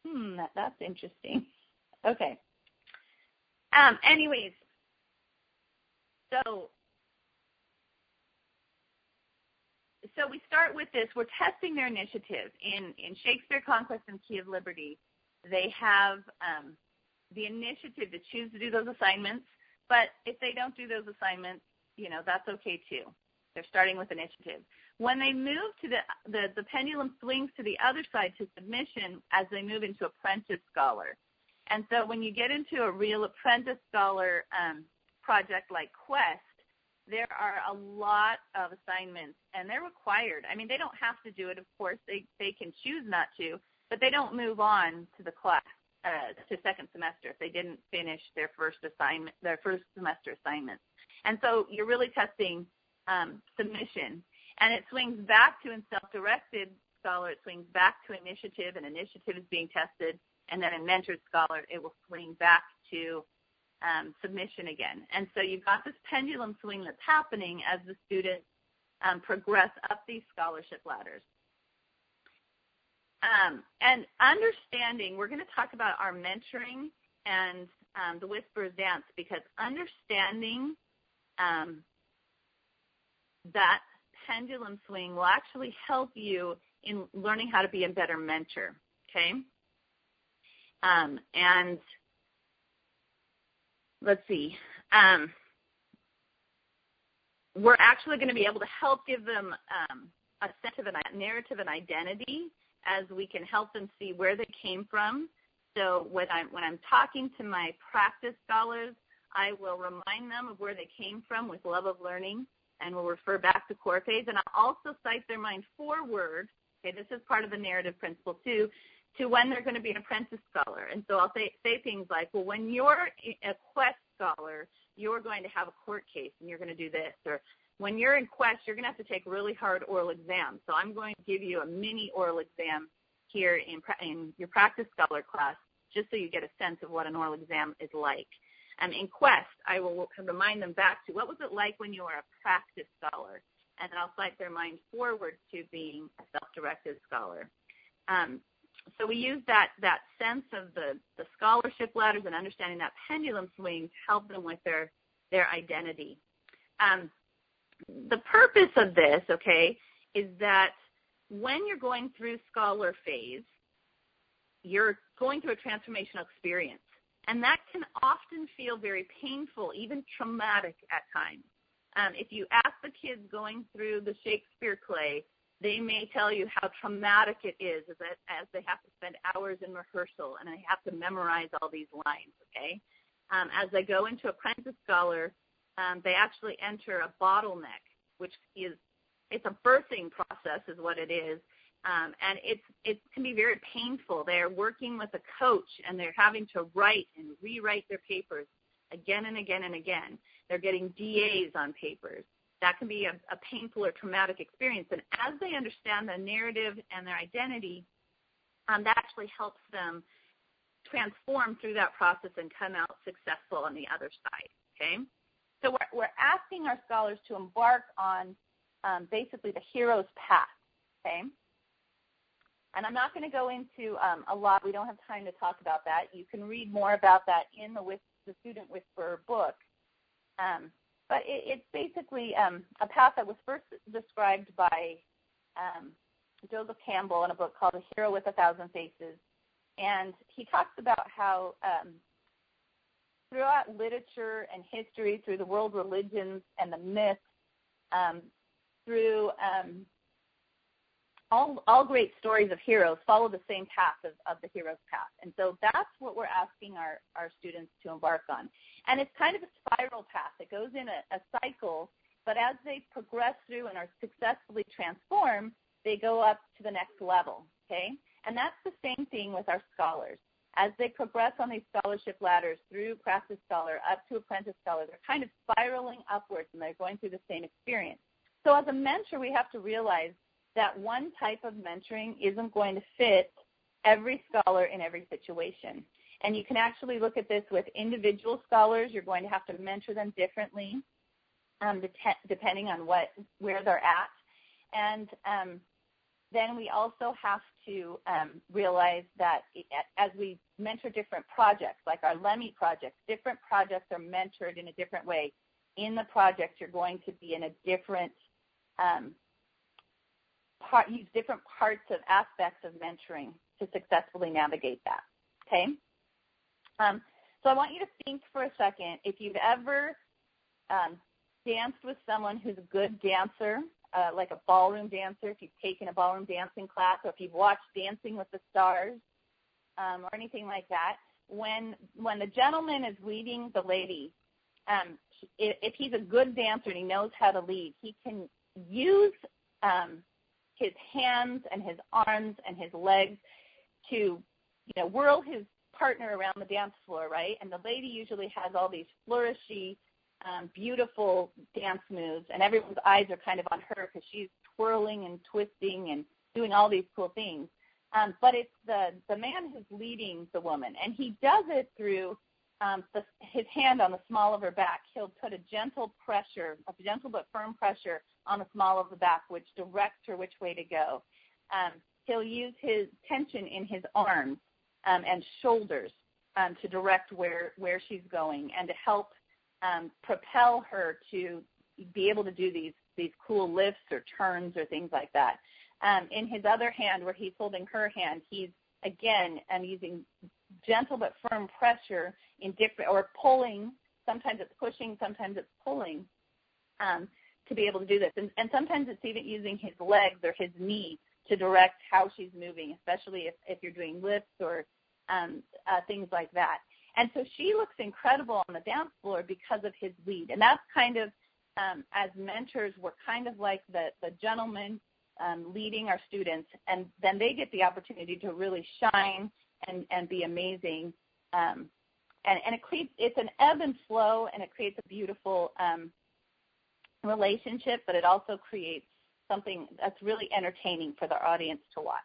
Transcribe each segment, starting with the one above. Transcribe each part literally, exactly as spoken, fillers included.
Hmm, that, that's interesting. Okay. Um, anyways, so so we start with this. We're testing their initiative. In, in Shakespeare, Conquest, and Key of Liberty, they have um, the initiative to choose to do those assignments, but if they don't do those assignments, you know, that's okay too. They're starting with initiative. When they move to the, the, the pendulum swings to the other side to submission as they move into apprentice scholar. And so when you get into a real apprentice scholar um, project like Quest, there are a lot of assignments, and they're required. I mean, they don't have to do it, of course. They, they can choose not to, but they don't move on to the class, uh, to second semester if they didn't finish their first assignment, their first semester assignments. And so you're really testing um, submission. And it swings back to in self-directed scholar, it swings back to initiative, and initiative is being tested. And then in mentored scholar, it will swing back to um, submission again. And so you've got this pendulum swing that's happening as the students um, progress up these scholarship ladders. Um, and understanding, we're going to talk about our mentoring and um, the Whisperers Dance, because understanding um, that pendulum swing will actually help you in learning how to be a better mentor, okay? Um, and let's see. Um, we're actually going to be able to help give them um, a sense of a narrative and identity as we can help them see where they came from. So when I'm, when I'm talking to my practice scholars, I will remind them of where they came from with love of learning, and we'll refer back to core phase. And I'll also cite their mind forward. Okay, this is part of the narrative principle too, to when they're going to be an apprentice scholar. And so I'll say, say things like, well, when you're a Quest scholar, you're going to have a court case and you're going to do this. Or when you're in Quest, you're going to have to take really hard oral exams. So I'm going to give you a mini oral exam here in, in your practice scholar class, just so you get a sense of what an oral exam is like. Um, in Quest, I will remind them back to what was it like when you were a practice scholar, and then I'll cite their mind forward to being a self-directed scholar. Um, so we use that, that sense of the, the scholarship ladders and understanding that pendulum swing to help them with their, their identity. Um, the purpose of this, okay, is that when you're going through scholar phase, you're going through a transformational experience. And that can often feel very painful, even traumatic at times. Um, if you ask the kids going through the Shakespeare play, they may tell you how traumatic it is as, as they have to spend hours in rehearsal and they have to memorize all these lines, okay? Um, as they go into apprentice scholar, um, they actually enter a bottleneck, which is, it's a birthing process is what it is. Um, and it's, it can be very painful. They're working with a coach, and they're having to write and rewrite their papers again and again and again. They're getting D As on papers. That can be a, a painful or traumatic experience. And as they understand the narrative and their identity, um, that actually helps them transform through that process and come out successful on the other side, okay? So we're, we're asking our scholars to embark on um, basically the hero's path, okay? And I'm not going to go into um, a lot. We don't have time to talk about that. You can read more about that in the, the Student Whisperer book. Um, but it, it's basically um, a path that was first described by um, Joseph Campbell in a book called A Hero with a Thousand Faces. And he talks about how um, throughout literature and history, through the world religions and the myths, um, through um, All, all great stories of heroes follow the same path of, of the hero's path. And so that's what we're asking our, our students to embark on. And it's kind of a spiral path. It goes in a, a cycle, but as they progress through and are successfully transformed, they go up to the next level, okay? And that's the same thing with our scholars. As they progress on these scholarship ladders through practice scholar up to apprentice scholar, they're kind of spiraling upwards, and they're going through the same experience. So as a mentor, we have to realize that one type of mentoring isn't going to fit every scholar in every situation. And you can actually look at this with individual scholars. You're going to have to mentor them differently um, det- depending on what where they're at. And um, then we also have to um, realize that as we mentor different projects, like our Lemmy projects, different projects are mentored in a different way. In the project, you're going to be in a different um, part, use different parts of aspects of mentoring to successfully navigate that, okay? Um, so I want you to think for a second, if you've ever um, danced with someone who's a good dancer, uh, like a ballroom dancer, if you've taken a ballroom dancing class, or if you've watched Dancing with the Stars um, or anything like that, when when the gentleman is leading the lady, um, if, if he's a good dancer and he knows how to lead, he can use um, his hands and his arms and his legs to, you know, whirl his partner around the dance floor, right? And the lady usually has all these flourishy, um, beautiful dance moves, and everyone's eyes are kind of on her because she's twirling and twisting and doing all these cool things. Um, but it's the, the man who's leading the woman, and he does it through um, the, his hand on the small of her back. He'll put a gentle pressure, a gentle but firm pressure on the small of the back, which directs her which way to go. Um, he'll use his tension in his arms um, and shoulders um, to direct where, where she's going and to help um, propel her to be able to do these, these cool lifts or turns or things like that. Um, in his other hand, where he's holding her hand, he's, again, um, using gentle but firm pressure in different, or pulling, sometimes it's pushing, sometimes it's pulling, um, to be able to do this. And, and sometimes it's even using his legs or his knee to direct how she's moving, especially if, if you're doing lifts or um, uh, things like that. And so she looks incredible on the dance floor because of his lead. And that's kind of, um, as mentors, we're kind of like the, the gentleman um, leading our students, and then they get the opportunity to really shine and, and be amazing. Um, and, and it creates, it's an ebb and flow, and it creates a beautiful um, relationship, but it also creates something that's really entertaining for the audience to watch.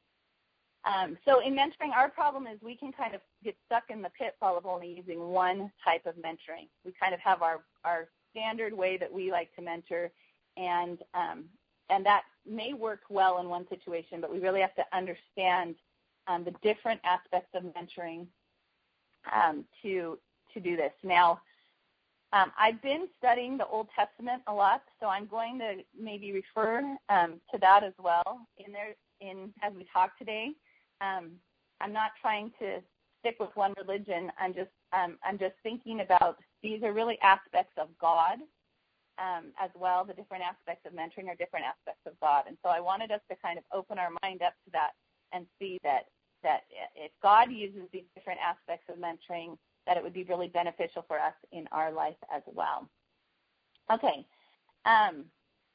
Um, so in mentoring, our problem is we can kind of get stuck in the pitfall of only using one type of mentoring. We kind of have our, our standard way that we like to mentor, and um, and that may work well in one situation, but we really have to understand um, the different aspects of mentoring um, to to do this. Now, um, I've been studying the Old Testament a lot, so I'm going to maybe refer um, to that as well in there in as we talk today. Um, I'm not trying to stick with one religion. I'm just um, I'm just thinking about these are really aspects of God um, as well. The different aspects of mentoring are different aspects of God, and so I wanted us to kind of open our mind up to that and see that that if God uses these different aspects of mentoring, that it would be really beneficial for us in our life as well. Okay, um,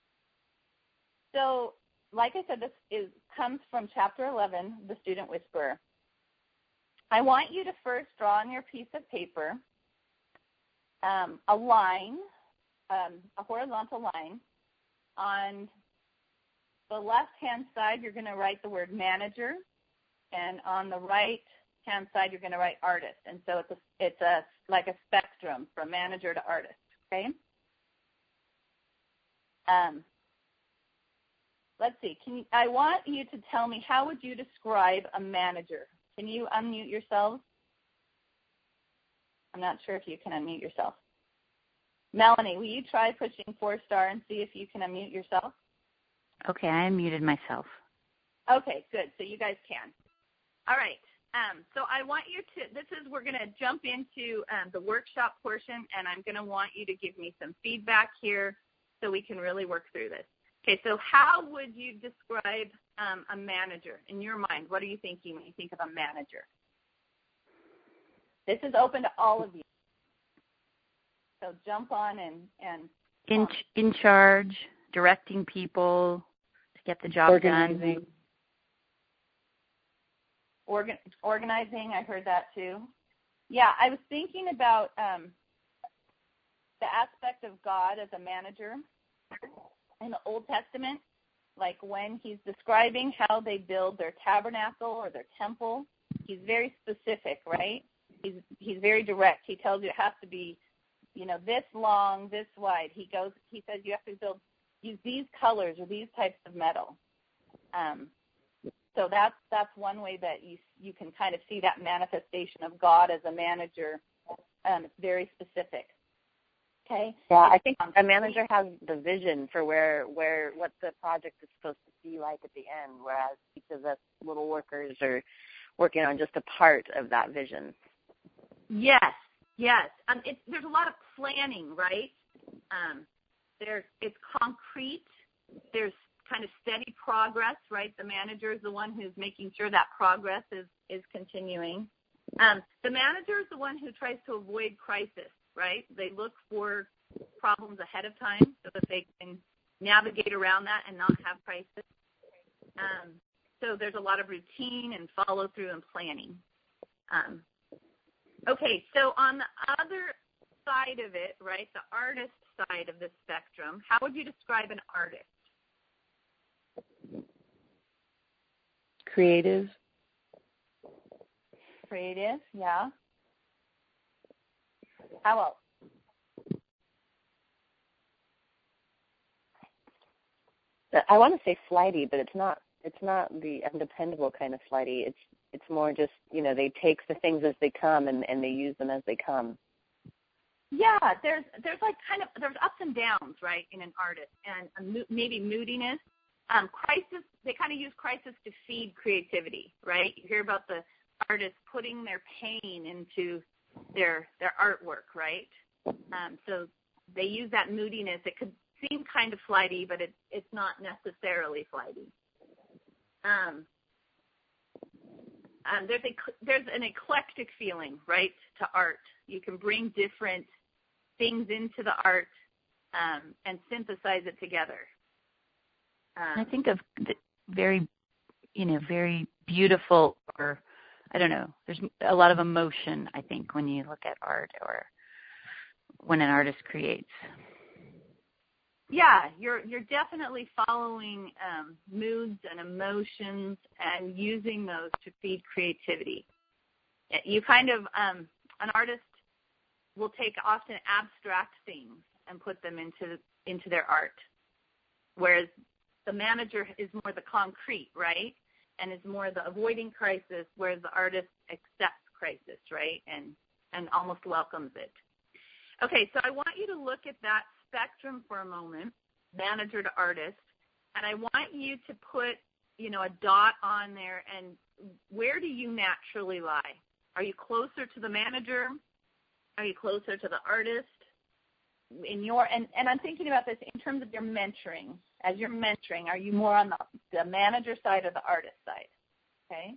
so. Like I said, this is, comes from chapter eleven, The Student Whisperer. I want you to first draw on your piece of paper um, a line, um, a horizontal line. On the left-hand side, you're going to write the word manager, and on the right-hand side, you're going to write artist. And so it's a, it's a like a spectrum from manager to artist. Okay. Um, Let's see. Can you, I want you to tell me, how would you describe a manager? Can you unmute yourselves? I'm not sure if you can unmute yourself. Melanie, will you try pushing four star and see if you can unmute yourself? Okay, I unmuted myself. Okay, good. So you guys can. All right. Um, so I want you to, this is, we're going to jump into um, the workshop portion, and I'm going to want you to give me some feedback here so we can really work through this. Okay, so how would you describe um, a manager in your mind? What are you thinking when you think of a manager? This is open to all of you. So jump on and... and in, in charge, directing people to get the job organizing. done. Organ, organizing, I heard that too. Yeah, I was thinking about um, the aspect of God as a manager in the Old Testament, like when he's describing how they build their tabernacle or their temple, he's very specific, right? He's he's very direct. He tells you it has to be, you know, this long, this wide. He goes, he says you have to build, use these colors or these types of metal. Um, so that's that's one way that you you can kind of see that manifestation of God as a manager. Um, it's very specific. Okay. Yeah, I think a manager has the vision for where where what the project is supposed to be like at the end, whereas each of us little workers are working on just a part of that vision. Yes, yes. Um, it's, there's a lot of planning, right? Um, there's it's concrete. There's kind of steady progress, right? The manager is the one who's making sure that progress is, is continuing. Um, the manager is the one who tries to avoid crisis, right? They look for problems ahead of time so that they can navigate around that and not have crisis. Um, so there's a lot of routine and follow through and planning. Um, okay, so on the other side of it, right, the artist side of the spectrum, how would you describe an artist? Creative. Creative, yeah. How else? I want to say flighty, but it's not. It's not the undependable kind of flighty. It's it's more just, you know, they take the things as they come and, and they use them as they come. Yeah, there's there's like kind of there's ups and downs, right, in an artist, and a mo- maybe moodiness. Um, crisis, they kind of use crisis to feed creativity, right? You hear about the artists putting their pain into their their artwork, right? Um, so they use that moodiness. It could seem kind of flighty, but it, it's not necessarily flighty. Um, um, there's a there's an eclectic feeling, right, to art. You can bring different things into the art um, and synthesize it together. Um, I think of the very, you know, very beautiful, or I don't know. There's a lot of emotion, I think, when you look at art or when an artist creates. Yeah, you're you're definitely following um, moods and emotions and using those to feed creativity. You kind of um, an artist will take often abstract things and put them into into their art, whereas the manager is more the concrete, right, and is more the avoiding crisis, whereas the artist accepts crisis, right, and and almost welcomes it. Okay, so I want you to look at that spectrum for a moment, manager to artist, and I want you to put, you know, a dot on there, and where do you naturally lie? Are you closer to the manager? Are you closer to the artist? In your and, and I'm thinking about this in terms of your mentoring. As you're mentoring, are you more on the, the manager side or the artist side? Okay.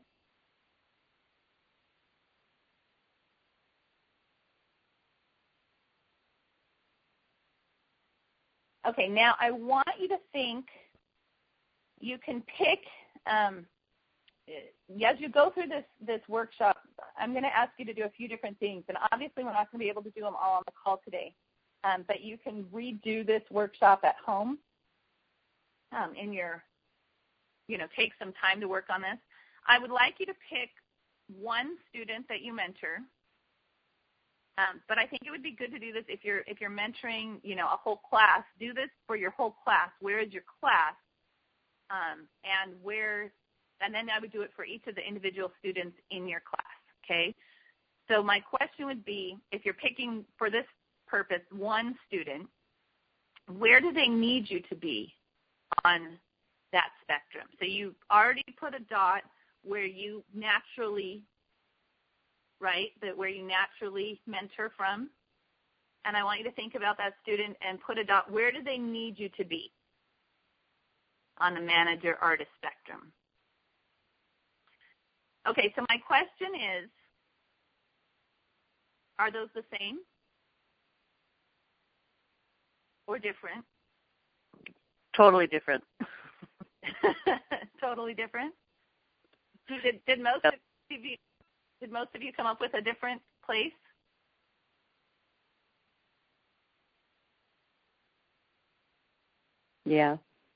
Okay, now I want you to think, you can pick, um, as you go through this, this workshop, I'm going to ask you to do a few different things, and obviously we're not going to be able to do them all on the call today, um, but you can redo this workshop at home um, in your, you know, take some time to work on this. I would like you to pick one student that you mentor. Um, but I think it would be good to do this if you're if you're mentoring, you know, a whole class. Do this for your whole class. Where is your class? Um, and where, and then I would do it for each of the individual students in your class. Okay. So my question would be, if you're picking for this purpose one student, where do they need you to be on that spectrum? So you already put a dot where you naturally. Right, that where you naturally mentor from. And I want you to think about that student and put a dot. Where do they need you to be on the manager-artist spectrum? Okay, so my question is, are those the same or different? Totally different. Totally different? Did, did most of you Did most of you come up with a different place? Yeah.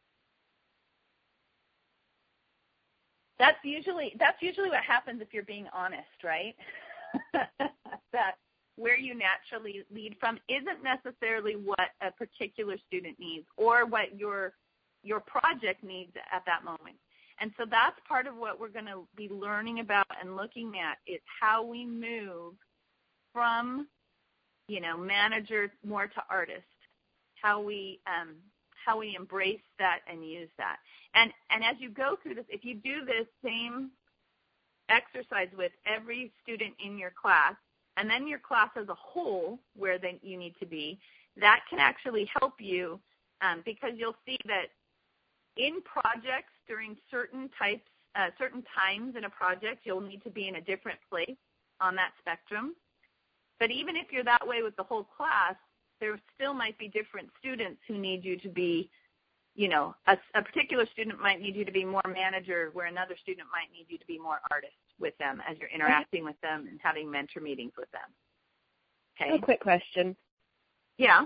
That's usually that's usually what happens if you're being honest, right? That where you naturally lead from isn't necessarily what a particular student needs or what your your project needs at that moment. And so that's part of what we're going to be learning about and looking at is how we move from, you know, manager more to artist, how we um, how we embrace that and use that. And and as you go through this, if you do this same exercise with every student in your class, and then your class as a whole, where they, you need to be, that can actually help you um, because you'll see that in projects during certain types, uh, certain times in a project, you'll need to be in a different place on that spectrum. But even if you're that way with the whole class, there still might be different students who need you to be, you know, a, a particular student might need you to be more manager, where another student might need you to be more artist with them as you're interacting with them and having mentor meetings with them. Okay. A quick question. Yeah.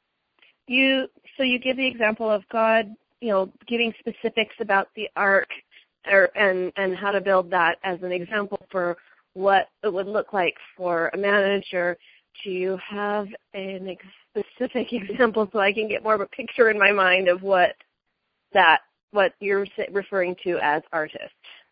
You so you give the example of God, you know, giving specifics about the ark, or, and and how to build that as an example for what it would look like for a manager. Do you have an ex- specific example so I can get more of a picture in my mind of what that what you're referring to as artist?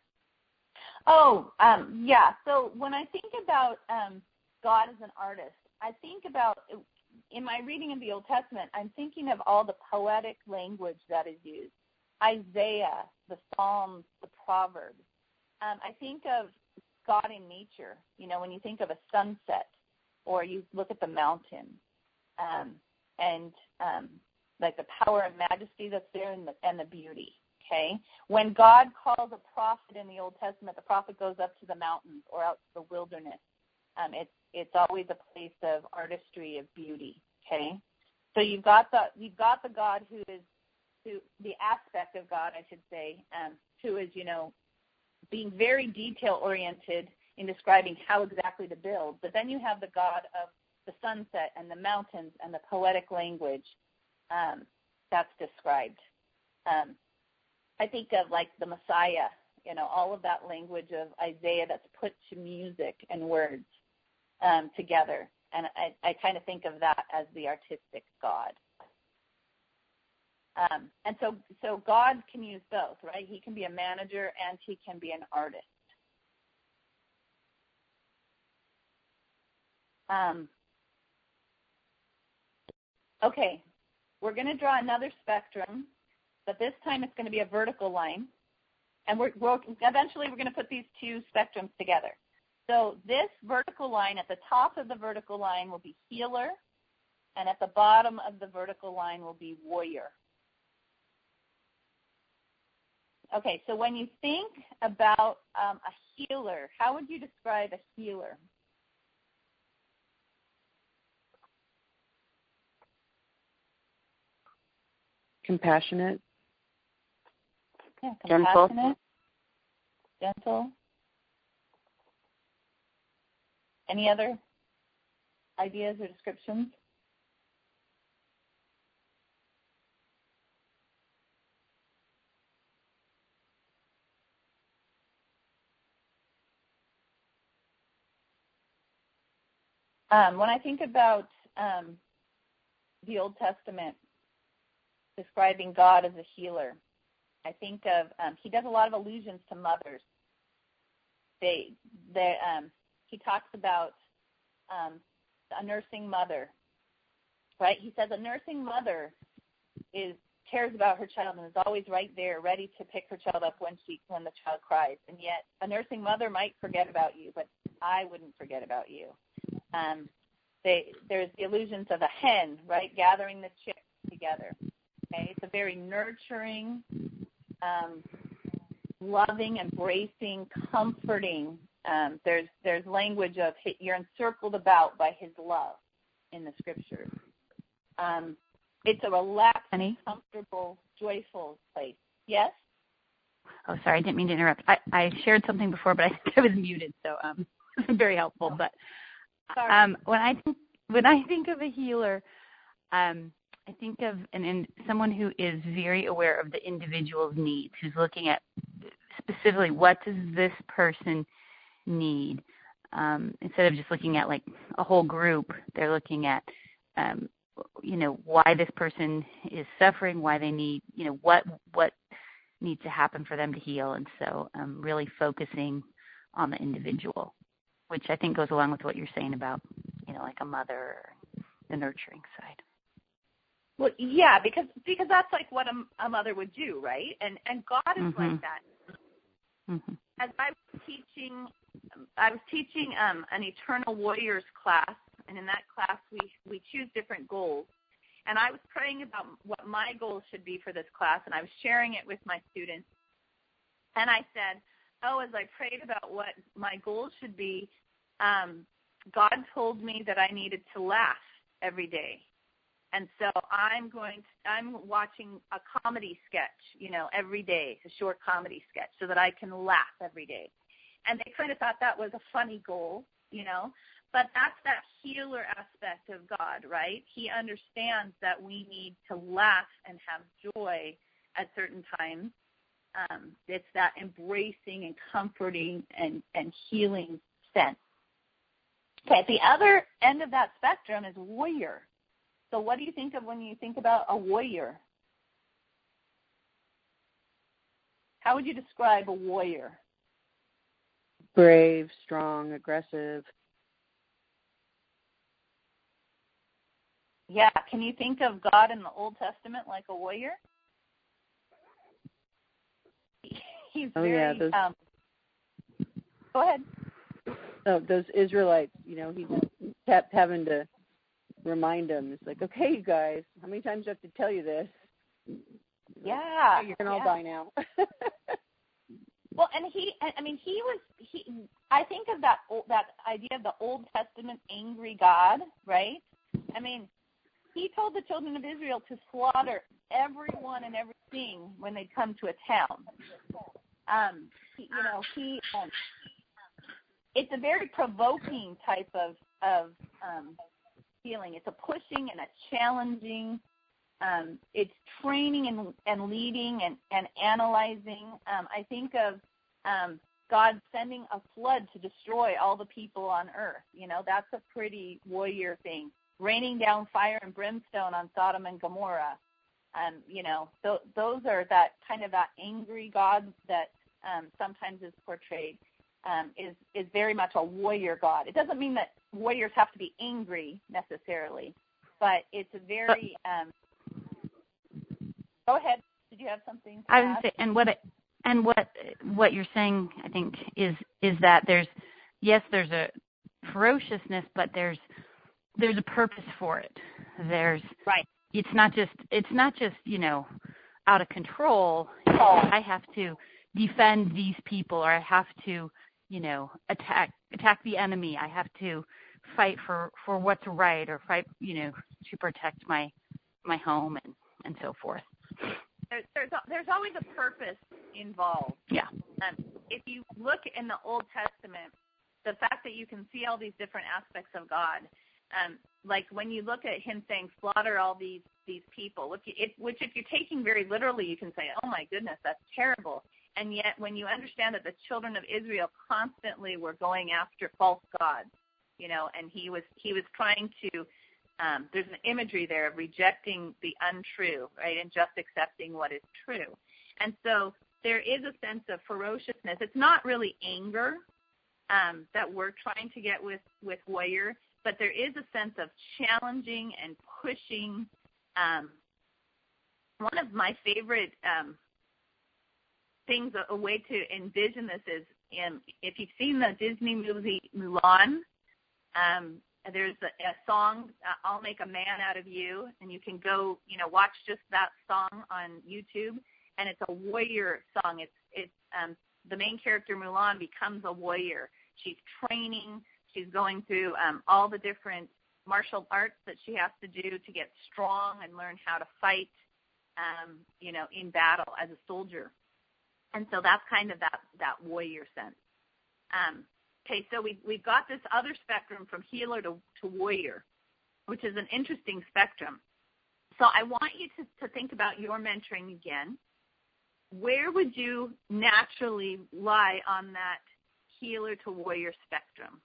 Oh, um, yeah. So when I think about um, God as an artist, I think about, in my reading of the Old Testament, I'm thinking of all the poetic language that is used. Isaiah, the Psalms, the Proverbs. Um, I think of God in nature, you know, when you think of a sunset, or you look at the mountain, um, and um, like the power and majesty that's there, and the, and the beauty, okay? When God calls a prophet in the Old Testament, the prophet goes up to the mountains or out to the wilderness. Um, it's it's always a place of artistry, of beauty, okay? So you've got the you've got the God who is who the aspect of God, I should say, um, who is, you know, being very detail oriented in describing how exactly to build. But then you have the God of the sunset and the mountains and the poetic language um, that's described. Um, I think of like the Messiah, you know, all of that language of Isaiah that's put to music and words um, together. And I, I kind of think of that as the artistic God. Um, and so, so God can use both, right? He can be a manager and he can be an artist. Um, okay, we're going to draw another spectrum, but this time it's going to be a vertical line. And we're, we're eventually we're going to put these two spectrums together. So this vertical line, at the top of the vertical line will be healer, and at the bottom of the vertical line will be warrior. Okay, so when you think about um, a healer, how would you describe a healer? Compassionate. Yeah, compassionate. Gentle. Gentle. Any other ideas or descriptions? Um, when I think about um, the Old Testament describing God as a healer, I think of, um, he does a lot of allusions to mothers. They, they, um, he talks about um, a nursing mother, right? He says a nursing mother is cares about her child and is always right there, ready to pick her child up when she when the child cries. And yet, a nursing mother might forget about you, but I wouldn't forget about you. Um, they, there's the allusions of a hen, right, gathering the chicks together. Okay, it's a very nurturing, um, loving, embracing, comforting. Um, there's there's language of you're encircled about by his love in the scriptures. Um, it's a relaxed, Honey? comfortable, joyful place. Yes? Oh, sorry, I didn't mean to interrupt. I, I shared something before, but I think I was muted, so um, very helpful. But um, when I think when I think of a healer, um, I think of an in, someone who is very aware of the individual's needs, who's looking at specifically what does this person need. Um, instead of just looking at like a whole group, they're looking at, um, you know, why this person is suffering, why they need, you know, what what needs to happen for them to heal. And so um, really focusing on the individual, which I think goes along with what you're saying about, you know, like a mother, the nurturing side. Well, yeah, because because that's like what a, a mother would do, right? And and God is Mm-hmm. like that. Mm-hmm. As I was teaching, I was teaching um, an Eternal Warriors class, and in that class we we choose different goals. And I was praying about what my goals should be for this class, and I was sharing it with my students. And I said, oh, as I prayed about what my goals should be, um, God told me that I needed to laugh every day. And so I'm going to, I'm watching a comedy sketch, you know, every day, a short comedy sketch, so that I can laugh every day. And they kind of thought that was a funny goal, you know. But that's that healer aspect of God, right? He understands that we need to laugh and have joy at certain times. Um, it's that embracing and comforting and, and healing sense. Okay, at the other end of that spectrum is warrior. So what do you think of when you think about a warrior? How would you describe a warrior? Brave, strong, aggressive. Yeah, can you think of God in the Old Testament like a warrior? He's oh, very, yeah, those, um, go ahead. Oh, those Israelites, you know, he kept having to remind them. It's like, okay, you guys, how many times do I have to tell you this? Yeah. You're going to yeah. all die now. Well, and he, I mean, he was, he. I think of that that idea of the Old Testament angry God, right? I mean, he told the children of Israel to slaughter everyone and everything when they come to a town. Um, he, you know, he. Um, it's a very provoking type of of um, feeling. It's a pushing and a challenging. Um, it's training and, and leading and, and analyzing. Um, I think of um, God sending a flood to destroy all the people on earth. You know, that's a pretty warrior thing. Raining down fire and brimstone on Sodom and Gomorrah. Um, you know, th- those are that kind of that angry God that um, sometimes is portrayed um, is, is very much a warrior God. It doesn't mean that warriors have to be angry necessarily, but it's a very um, Go ahead. Did you have something to I add? would say, and what it, and what what you're saying, I think, is is that there's yes, there's a ferociousness, but there's there's a purpose for it. There's right. It's not just it's not just you know out of control. I have to defend these people, or I have to you know attack attack the enemy. I have to fight for, for what's right, or fight you know to protect my my home and, and so forth. There, there's there's always a purpose involved. Yeah. Um, if you look in the Old Testament, the fact that you can see all these different aspects of God, um, like when you look at him saying, slaughter all these, these people, which if, which if you're taking very literally, you can say, oh my goodness, that's terrible. And yet when you understand that the children of Israel constantly were going after false gods, you know, and he was he was trying to Um, there's an imagery there of rejecting the untrue, right, and just accepting what is true. And so there is a sense of ferociousness. It's not really anger um, that we're trying to get with, with warrior, but there is a sense of challenging and pushing. Um, one of my favorite um, things, a, a way to envision this is, in, if you've seen the Disney movie Mulan, um, there's a, a song, uh, I'll Make a Man Out of You, and you can go, you know, watch just that song on YouTube, and it's a warrior song. It's it's um, the main character, Mulan, becomes a warrior. She's training. She's going through um, all the different martial arts that she has to do to get strong and learn how to fight, um, you know, in battle as a soldier. And so that's kind of that, that warrior sense. Um, Okay, so we, we've got this other spectrum from healer to, to warrior, which is an interesting spectrum. So I want you to, to think about your mentoring again. Where would you naturally lie on that healer to warrior spectrum?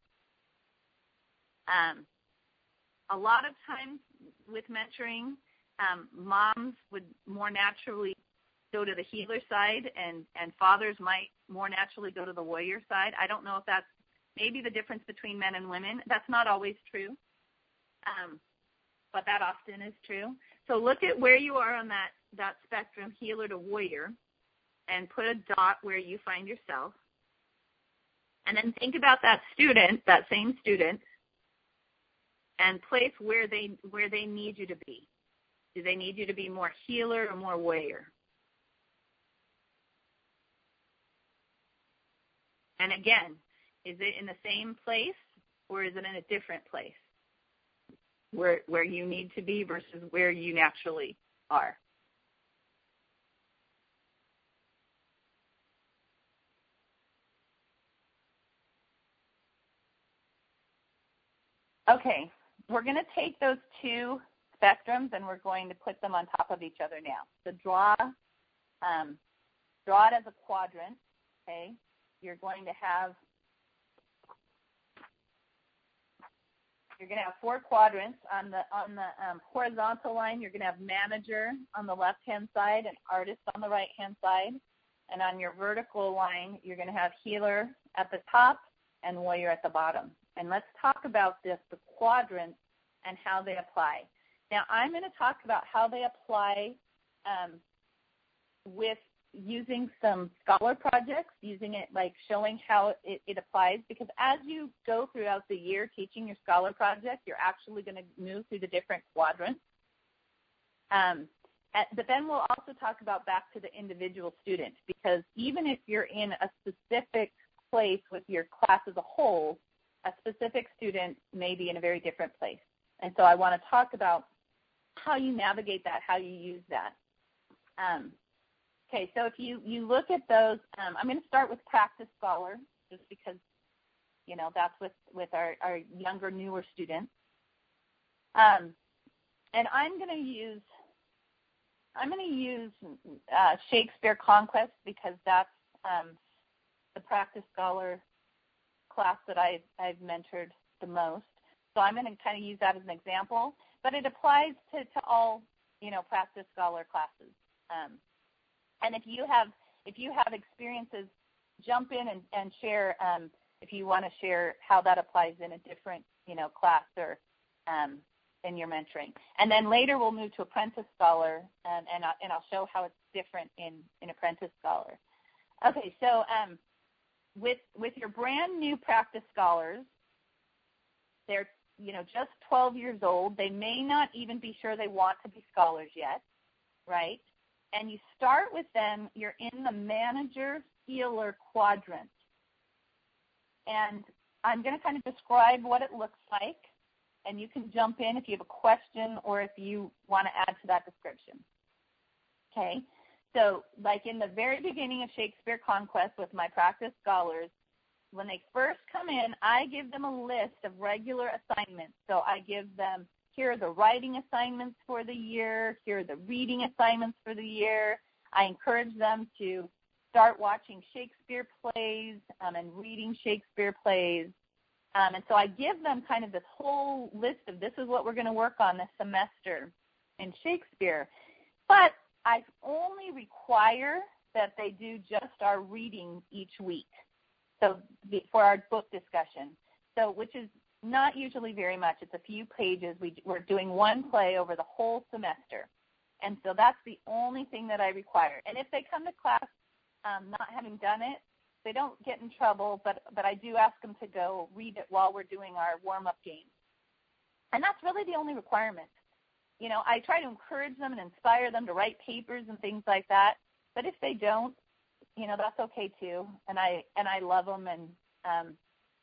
Um, a lot of times with mentoring, um, moms would more naturally go to the healer side, and, and fathers might more naturally go to the warrior side. I don't know if that's maybe the difference between men and women. That's not always true, um, but that often is true. So look at where you are on that, that spectrum, healer to warrior, and put a dot where you find yourself. And then think about that student, that same student, and place where they where they need you to be. Do they need you to be more healer or more warrior? And again, is it in the same place or is it in a different place where where you need to be versus where you naturally are? Okay, we're going to take those two spectrums and we're going to put them on top of each other now. So draw, um, draw it as a quadrant, okay? You're going to have, you're going to have four quadrants. On the, on the um, horizontal line, you're going to have manager on the left-hand side and artist on the right-hand side. And on your vertical line, you're going to have healer at the top and warrior at the bottom. And let's talk about this, the quadrants and how they apply. Now, I'm going to talk about how they apply um, with using some scholar projects, using it like showing how it, it applies, because as you go throughout the year teaching your scholar project, you're actually going to move through the different quadrants. Um, at, but then we'll also talk about back to the individual student, because even if you're in a specific place with your class as a whole, a specific student may be in a very different place. And so I want to talk about how you navigate that, how you use that. Um, okay, so if you, you look at those, um, I'm going to start with Practice Scholar, just because, you know, that's with, with our, our younger, newer students. Um, and I'm going to use, I'm going to use uh, Shakespeare Conquest, because that's um, the Practice Scholar class that I've, I've mentored the most. So I'm going to kind of use that as an example, but it applies to, to all, you know, Practice Scholar classes. Um, and if you have if you have experiences, jump in and, and share um, if you want to share how that applies in a different, you know, class or um, in your mentoring. And then later we'll move to Apprentice Scholar, and and, I, and I'll show how it's different in, in Apprentice Scholar. Okay, so um, with with your brand new Practice Scholars, they're, you know, just twelve years old. They may not even be sure they want to be scholars yet, right? And you start with them, you're in the manager healer quadrant. And I'm going to kind of describe what it looks like, and you can jump in if you have a question or if you want to add to that description. Okay? So like in the very beginning of Shakespeare Conquest with my Practice Scholars, when they first come in, I give them a list of regular assignments. So I give them, here are the writing assignments for the year, here are the reading assignments for the year. I encourage them to start watching Shakespeare plays um, and reading Shakespeare plays. Um, and so I give them kind of this whole list of this is what we're going to work on this semester in Shakespeare. But I only require that they do just our reading each week. So for our book discussion, so which is not usually very much. It's a few pages. We, we're doing one play over the whole semester. And so that's the only thing that I require. And if they come to class um, not having done it, they don't get in trouble, but, but I do ask them to go read it while we're doing our warm-up games. And that's really the only requirement. You know, I try to encourage them and inspire them to write papers and things like that. But if they don't, you know, that's okay too, and I and I love them. And um,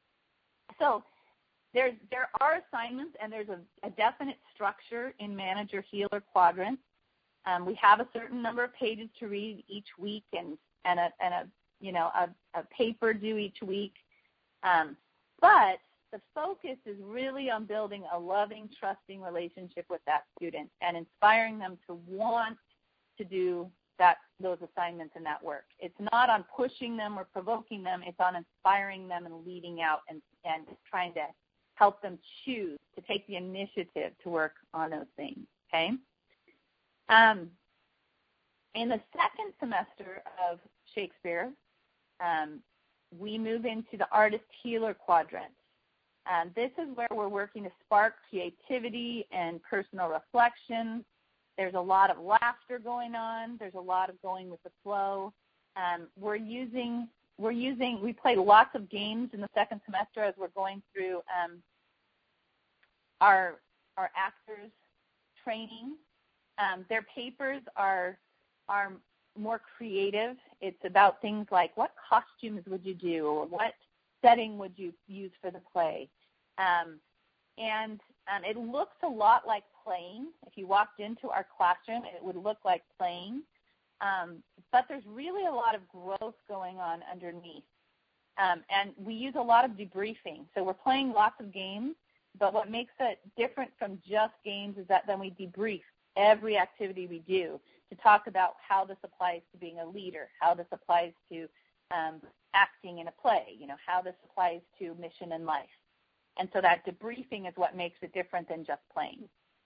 so there's there are assignments, and there's a, a definite structure in Manager Healer Quadrant. Um, we have a certain number of pages to read each week, and and a and a you know a, a paper due each week. Um, but the focus is really on building a loving, trusting relationship with that student and inspiring them to want to do that those assignments and that work. It's not on pushing them or provoking them. It's on inspiring them and leading out and, and trying to help them choose to take the initiative to work on those things, okay? Um, In the second semester of Shakespeare, um, we move into the artist healer quadrant. Um, this is where we're working to spark creativity and personal reflection. There's a lot of laughter going on. There's a lot of going with the flow. Um, we're using, we're using, we play lots of games in the second semester as we're going through um, our our actors training. Um, their papers are are more creative. It's about things like what costumes would you do, or what setting would you use for the play. Um, and um, it looks a lot like playing. If you walked into our classroom, it would look like playing. Um, but there's really a lot of growth going on underneath. Um, and we use a lot of debriefing. So we're playing lots of games, but what makes it different from just games is that then we debrief every activity we do to talk about how this applies to being a leader, how this applies to um, acting in a play, you know, how this applies to mission in life. And so that debriefing is what makes it different than just playing.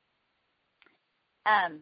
Um,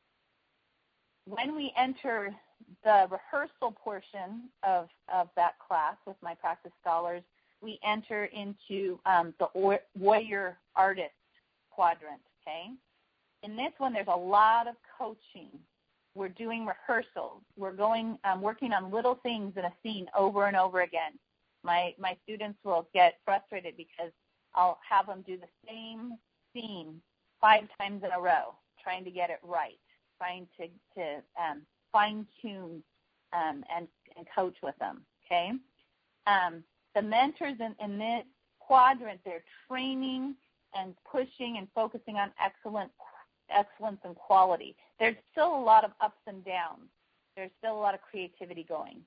when we enter the rehearsal portion of, of that class with my practice scholars, we enter into um, the warrior artist quadrant, okay? In this one, there's a lot of coaching. We're doing rehearsals. We're going, um, working on little things in a scene over and over again. My, my students will get frustrated because I'll have them do the same scene five times in a row, trying to get it right, trying to, to um, fine-tune um, and, and coach with them, okay? Um, the mentors in, in this quadrant, they're training and pushing and focusing on excellent, excellence and quality. There's still a lot of ups and downs. There's still a lot of creativity going.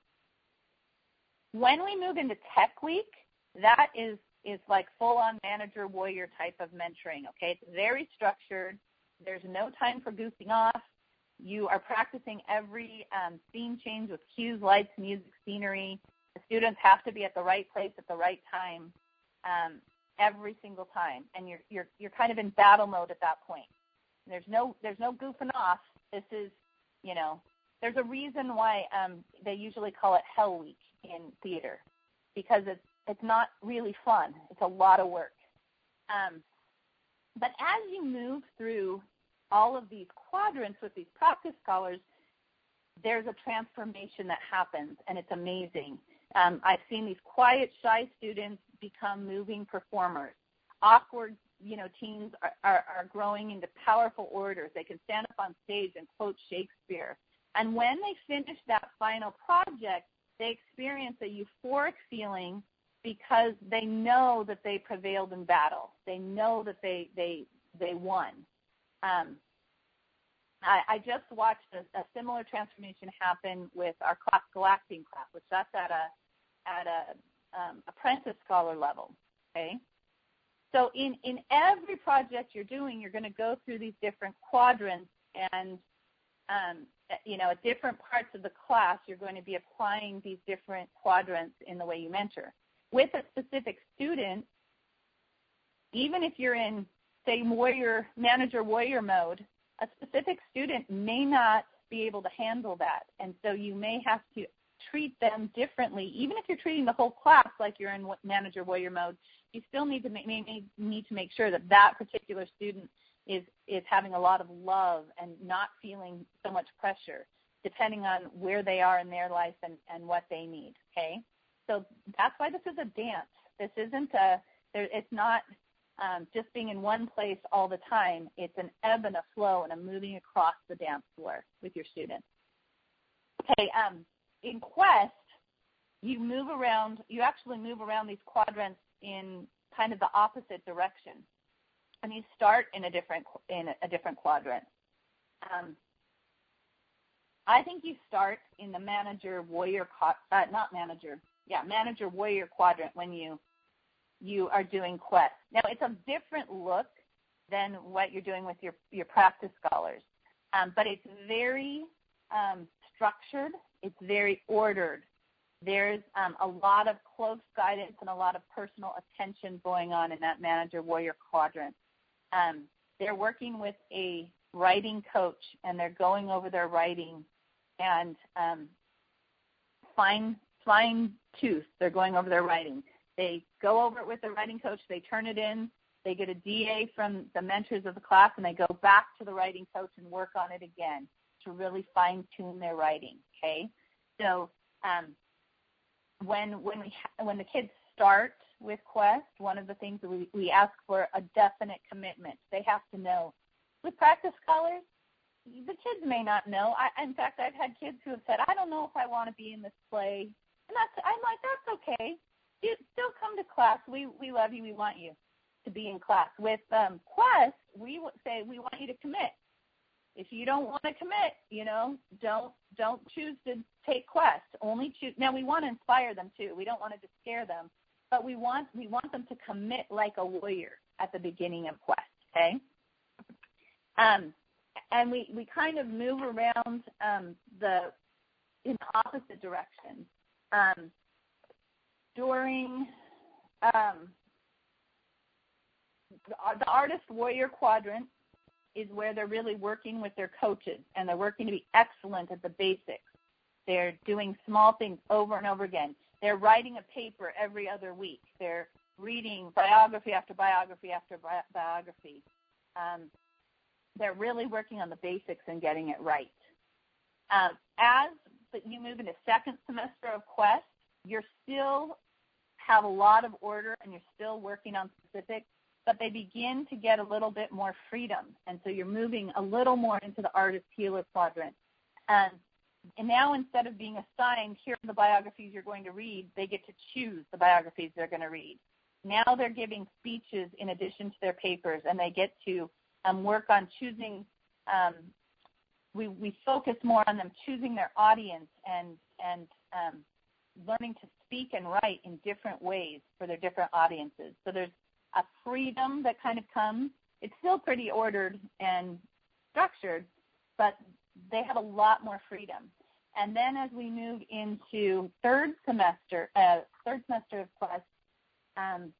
When we move into Tech Week, that is is like full-on manager warrior type of mentoring, okay? It's very structured. There's no time for goofing off. You are practicing every um, scene change with cues, lights, music, scenery. The students have to be at the right place at the right time um, every single time, and you're you're you're kind of in battle mode at that point. There's no there's no goofing off. This is, you know, there's a reason why um, they usually call it Hell Week in theater, because it's it's not really fun. It's a lot of work. Um, but as you move through all of these quadrants with these practice scholars, there's a transformation that happens, and it's amazing. Um, I've seen these quiet, shy students become moving performers. Awkward, you know, teens are, are, are growing into powerful orators. They can stand up on stage and quote Shakespeare. And when they finish that final project, they experience a euphoric feeling because they know that they prevailed in battle. They know that they they they won. Um, I, I just watched a, a similar transformation happen with our classical acting class, which that's at a at a um, apprentice scholar level. Okay, so in in every project you're doing, you're going to go through these different quadrants, and um, you know, at different parts of the class, you're going to be applying these different quadrants in the way you mentor. With a specific student, even if you're in, say, warrior, manager warrior mode, a specific student may not be able to handle that. And so you may have to treat them differently. Even if you're treating the whole class like you're in manager warrior mode, you still need to make, need to make sure that that particular student is, is having a lot of love and not feeling so much pressure, depending on where they are in their life and, and what they need, okay? So that's why this is a dance. This isn't a, there, it's not um, just being in one place all the time. It's an ebb and a flow and a moving across the dance floor with your students. Okay, um, in Quest, you move around, you actually move around these quadrants in kind of the opposite direction. And you start in a different, in a different quadrant. Um, I think you start in the manager warrior, uh, not manager, yeah, manager warrior quadrant when you you are doing Quest. Now, it's a different look than what you're doing with your, your practice scholars, um, but it's very um, structured. It's very ordered. There's um, a lot of close guidance and a lot of personal attention going on in that manager warrior quadrant. Um, they're working with a writing coach, and they're going over their writing and um, fine fine tooth. They're going over their writing. They go over it with the writing coach. They turn it in. They get a D A from the mentors of the class, and they go back to the writing coach and work on it again to really fine-tune their writing, okay? So um, when when we ha- when the kids start with Quest, one of the things that we, we ask for a definite commitment. They have to know. With Practice Scholars, the kids may not know. I, in fact, I've had kids who have said, I don't know if I want to be in this play. And that's, I'm like, that's okay. You still come to class. We we love you. We want you to be in class. With um, Quest, we would say we want you to commit. If you don't want to commit, you know, don't don't choose to take Quest. Only choose. Now we want to inspire them too. We don't want to just scare them, but we want we want them to commit like a warrior at the beginning of Quest. Okay. Um, and we, we kind of move around um, the in the opposite direction. Um, during um, the, the artist warrior quadrant is where they're really working with their coaches, and they're working to be excellent at the basics. They're doing small things over and over again. They're writing a paper every other week. They're reading biography after biography after bi- biography. Um, they're really working on the basics and getting it right. Um, as you move into second semester of Quest, you're still have a lot of order and you're still working on specifics, but they begin to get a little bit more freedom. And so you're moving a little more into the artist healer quadrant. Um, and now instead of being assigned, here are the biographies you're going to read, they get to choose the biographies they're going to read. Now they're giving speeches in addition to their papers, and they get to um, work on choosing. Um, we, we focus more on them choosing their audience and, and um, learning to speak and write in different ways for their different audiences. So there's a freedom that kind of comes. It's still pretty ordered and structured, but they have a lot more freedom. And then as we move into third semester, uh, third semester of Quest, um,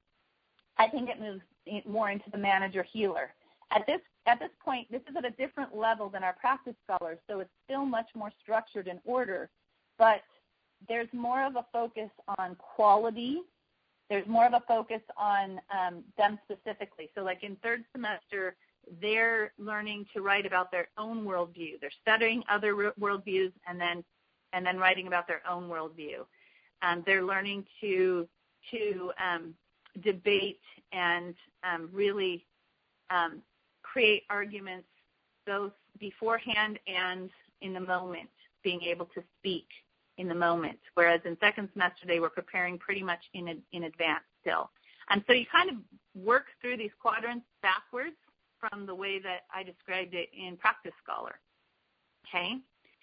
I think it moves more into the manager healer. At this at this point, this is at a different level than our practice scholars, so it's still much more structured and order, but there's more of a focus on quality. There's more of a focus on um, them specifically. So like in third semester, they're learning to write about their own worldview. They're studying other worldviews and then and then writing about their own worldview. Um, they're learning to to um, debate and um, really um, create arguments both beforehand and in the moment, being able to speak in the moment, whereas in second semester they were preparing pretty much in in advance still. And so you kind of work through these quadrants backwards from the way that I described it in Practice Scholar, okay?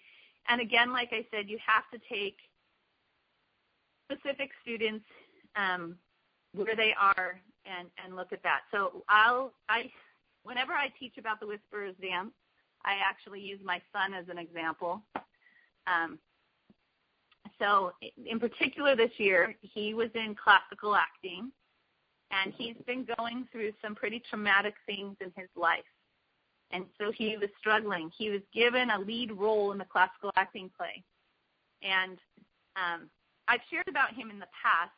And again, like I said, you have to take specific students um, where they are and, and look at that. So I'll, I, whenever I teach about the Whisperer's Dance, I actually use my son as an example. Um, so in particular this year, he was in classical acting, and he's been going through some pretty traumatic things in his life. And so he was struggling. He was given a lead role in the classical acting play. And um, I've shared about him in the past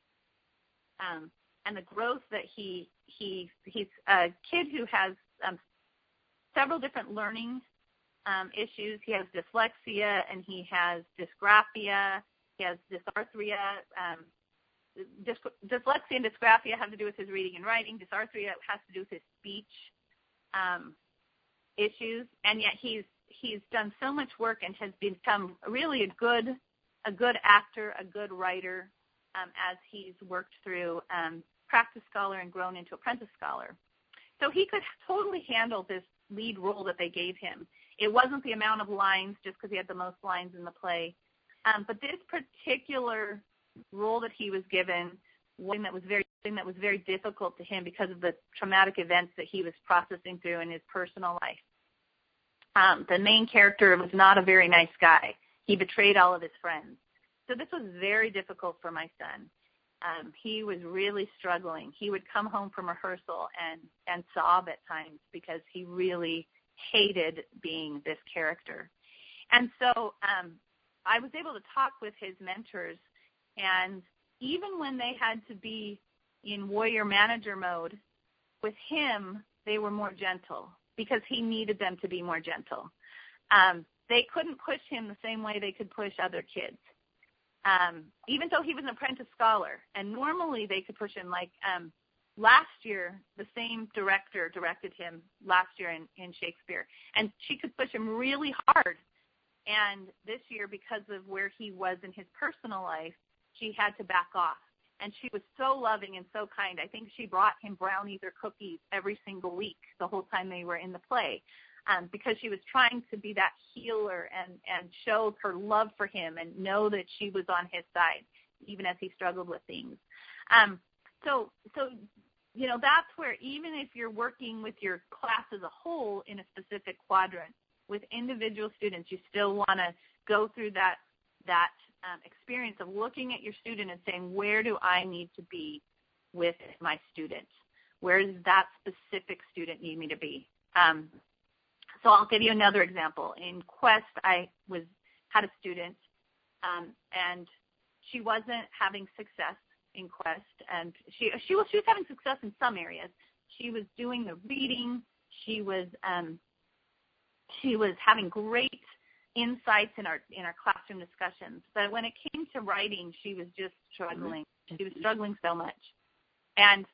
um, and the growth that he, he he's a kid who has um, several different learning um, issues. He has dyslexia and he has dysgraphia. He has dysarthria. Um, Dys- dyslexia and dysgraphia have to do with his reading and writing. Dysarthria has to do with his speech um, issues, and yet he's he's done so much work and has become really a good a good actor, a good writer um, as he's worked through um, Practice Scholar and grown into Apprentice Scholar. So he could totally handle this lead role that they gave him. It wasn't the amount of lines, just because he had the most lines in the play, um, but this particular role that he was given, one that was very thing that was very difficult to him because of the traumatic events that he was processing through in his personal life. Um, the main character was not a very nice guy. He betrayed all of his friends. So this was very difficult for my son. Um, he was really struggling. He would come home from rehearsal and, and sob at times because he really hated being this character. and so um, I was able to talk with his mentors, and even when they had to be in warrior manager mode, with him, they were more gentle because he needed them to be more gentle. Um, they couldn't push him the same way they could push other kids, um, even though he was an apprentice scholar. And normally they could push him. Like um, last year, the same director directed him last year in, in Shakespeare, and she could push him really hard. And this year, because of where he was in his personal life, she had to back off. And she was so loving and so kind. I think she brought him brownies or cookies every single week the whole time they were in the play, um, because she was trying to be that healer and, and show her love for him and know that she was on his side, even as he struggled with things. Um, so, so, you know, that's where even if you're working with your class as a whole in a specific quadrant, with individual students, you still want to go through that that um, experience of looking at your student and saying, where do I need to be with my student? Where does that specific student need me to be? Um, so I'll give you another example. In Quest, I was had a student, um, and she wasn't having success in Quest, and she she was she was having success in some areas. She was doing the reading. She was um, she was having great insights in our in our classroom discussions. But when it came to writing, she was just struggling. She was struggling so much. And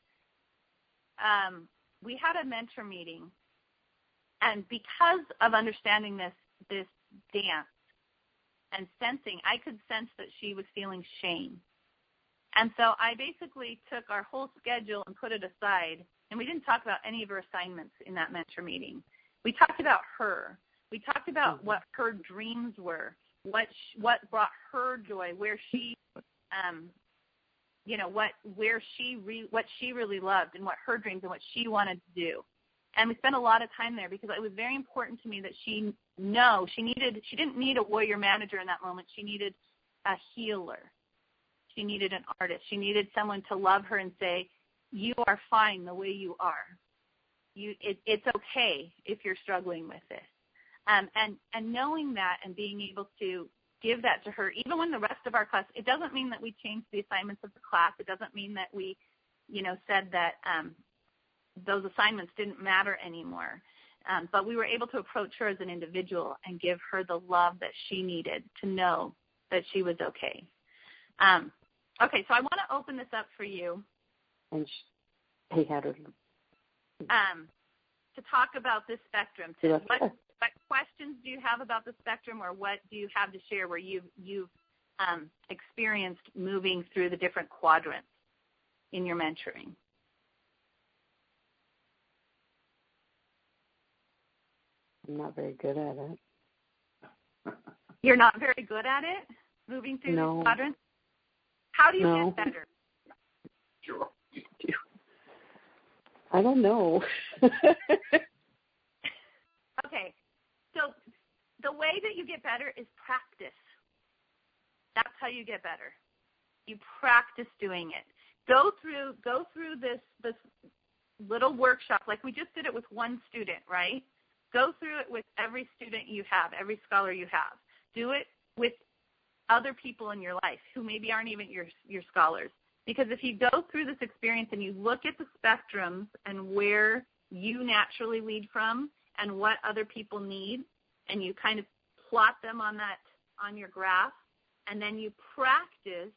um, we had a mentor meeting, and because of understanding this this dance and sensing, I could sense that she was feeling shame. And so I basically took our whole schedule and put it aside, and we didn't talk about any of her assignments in that mentor meeting. We talked about her. We talked about what her dreams were, what sh- what brought her joy, where she, um, you know, what where she re- what she really loved, and what her dreams and what she wanted to do. And we spent a lot of time there because it was very important to me that she know she needed she didn't need a warrior manager in that moment. She needed a healer. She needed an artist. She needed someone to love her and say, "You are fine the way you are. You it, it's okay if you're struggling with it." Um, and, and knowing that and being able to give that to her, even when the rest of our class, it doesn't mean that we changed the assignments of the class. It doesn't mean that we, you know, said that um, those assignments didn't matter anymore. Um, but we were able to approach her as an individual and give her the love that she needed to know that she was okay. Um, okay, so I want to open this up for you. And he had her. Um, to talk about this spectrum. To what, what questions do you have about the spectrum, or what do you have to share where you've, you've um, experienced moving through the different quadrants in your mentoring? I'm not very good at it. You're not very good at it, moving through no. these quadrants? How do you no. get better? Sure. I don't know. Okay, so the way that you get better is practice. That's how you get better. You practice doing it. Go through go through this this little workshop, like we just did it with one student, right? Go through it with every student you have, every scholar you have. Do it with other people in your life who maybe aren't even your your scholars. Because if you go through this experience and you look at the spectrums and where you naturally lead from and what other people need, and you kind of plot them on that on your graph, and then you practice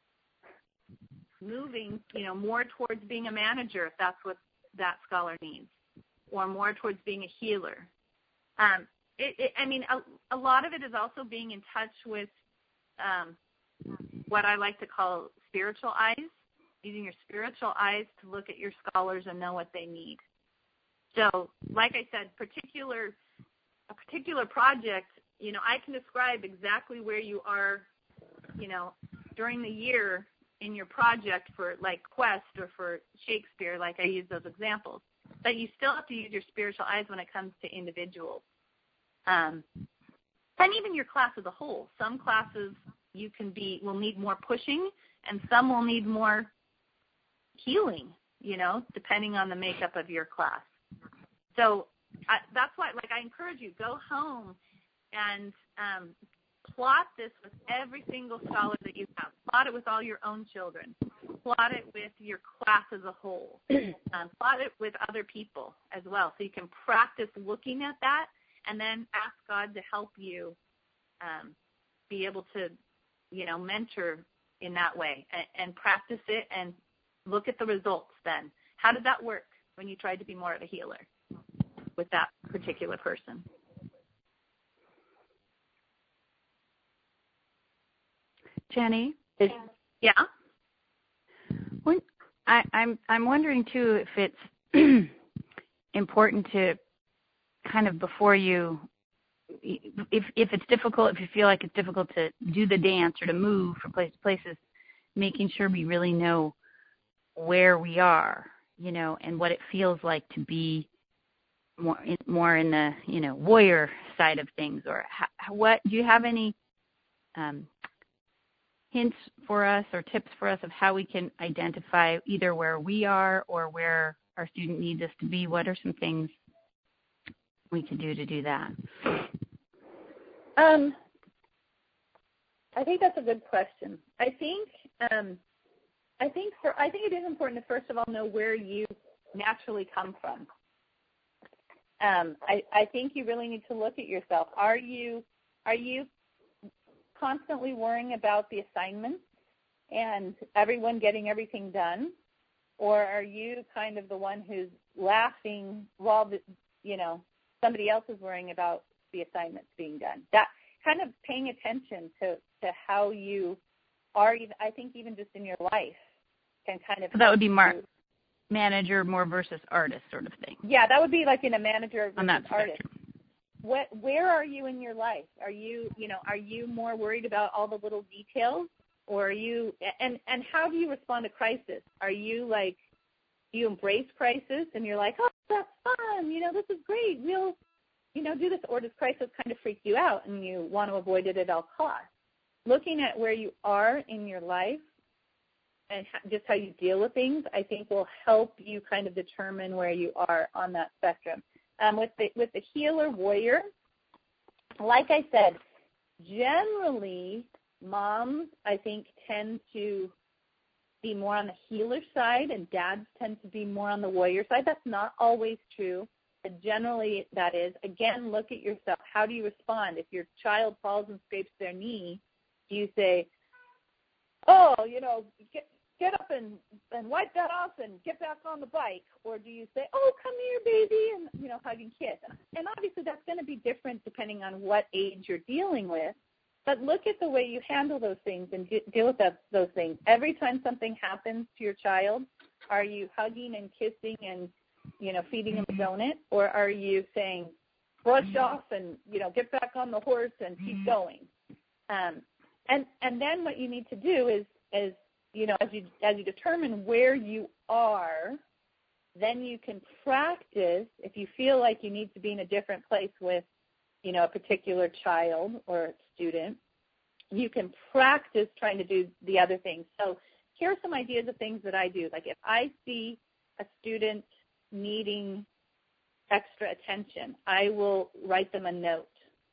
moving, you know, more towards being a manager if that's what that scholar needs, or more towards being a healer. Um, it, it, I mean, a, a lot of it is also being in touch with um, what I like to call spiritual eyes, using your spiritual eyes to look at your scholars and know what they need. So, like I said, particular a particular project, you know, I can describe exactly where you are, you know, during the year in your project for like Quest or for Shakespeare, like I use those examples. But you still have to use your spiritual eyes when it comes to individuals. Um, and even your class as a whole. Some classes you can be will need more pushing, and some will need more healing, you know, depending on the makeup of your class. So I, that's why, like, I encourage you, go home and um, plot this with every single scholar that you have. Plot it with all your own children. Plot it with your class as a whole. Um, plot it with other people as well, so you can practice looking at that, and then ask God to help you um, be able to, you know, mentor in that way, and, and practice it and look at the results then. How did that work when you tried to be more of a healer with that particular person? Jenny? Is, yeah? When, I, I'm I'm wondering, too, if it's important to kind of before you, if if it's difficult, if you feel like it's difficult to do the dance or to move from place to places, making sure we really know where we are, you know, and what it feels like to be more in, more in the, you know, warrior side of things. Or how, what, do you have any um, hints for us or tips for us of how we can identify either where we are or where our student needs us to be? What are some things we can do to do that? Um, I think that's a good question. I think um, I think for I think it is important to first of all know where you naturally come from. Um, I, I think you really need to look at yourself. Are you are you constantly worrying about the assignments and everyone getting everything done, or are you kind of the one who's laughing while the, you know, somebody else is worrying about the assignments being done? That kind of paying attention to, to how you are, even, I think even just in your life can kind of. So that would be mar- manager more versus artist sort of thing. Yeah, that would be like in a manager versus on that artist. spectrum. What, where are you in your life? Are you, you know, are you more worried about all the little details, or are you, and, and how do you respond to crisis? Are you like, do you embrace crisis and you're like, oh, that's fun, you know, this is great, we'll, you know, do this, or does crisis kind of freak you out and you want to avoid it at all costs? Looking at where you are in your life and just how you deal with things, I think will help you kind of determine where you are on that spectrum. Um, with the with the healer warrior, like I said, generally moms, I think, tend to be more on the healer side and dads tend to be more on the warrior side. That's not always true, but generally that is. Again, look at yourself. How do you respond? If your child falls and scrapes their knee, do you say, oh, you know, get, get up and, and wipe that off and get back on the bike? Or do you say, oh, come here, baby, and, you know, hug and kiss? And obviously that's going to be different depending on what age you're dealing with. But look at the way you handle those things and de- deal with that, those things. Every time something happens to your child, are you hugging and kissing and, you know, feeding them a donut? Or are you saying, brush off and, you know, get back on the horse and keep going? Um, and and then what you need to do is, is you know, as you as you determine where you are, then you can practice. If you feel like you need to be in a different place with, you know, a particular child or student, you can practice trying to do the other things. So here are some ideas of things that I do. Like if I see a student needing extra attention, I will write them a note,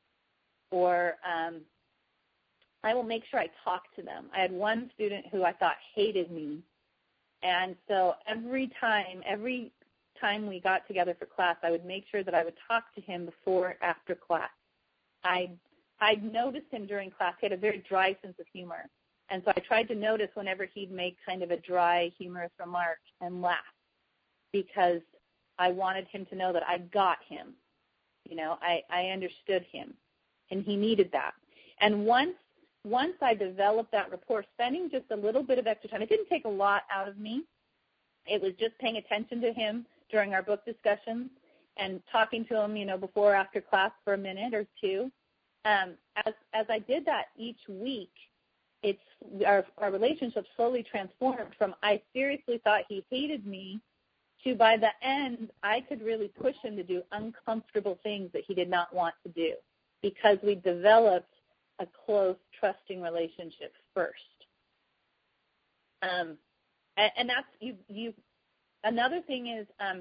or um, I will make sure I talk to them. I had one student who I thought hated me, and so every time, every time we got together for class, I would make sure that I would talk to him before or after class. I I noticed him during class. He had a very dry sense of humor, and so I tried to notice whenever he'd make kind of a dry, humorous remark and laugh, because I wanted him to know that I got him. You know, I, I understood him, and he needed that. And once once I developed that rapport, spending just a little bit of extra time, it didn't take a lot out of me. It was just paying attention to him during our book discussions and talking to him, you know, before or after class for a minute or two. Um, as as I did that each week, it's our, our relationship slowly transformed from I seriously thought he hated me to by the end I could really push him to do uncomfortable things that he did not want to do, because we developed a close, trusting relationship first. Um, and, and that's you. You. Another thing is um,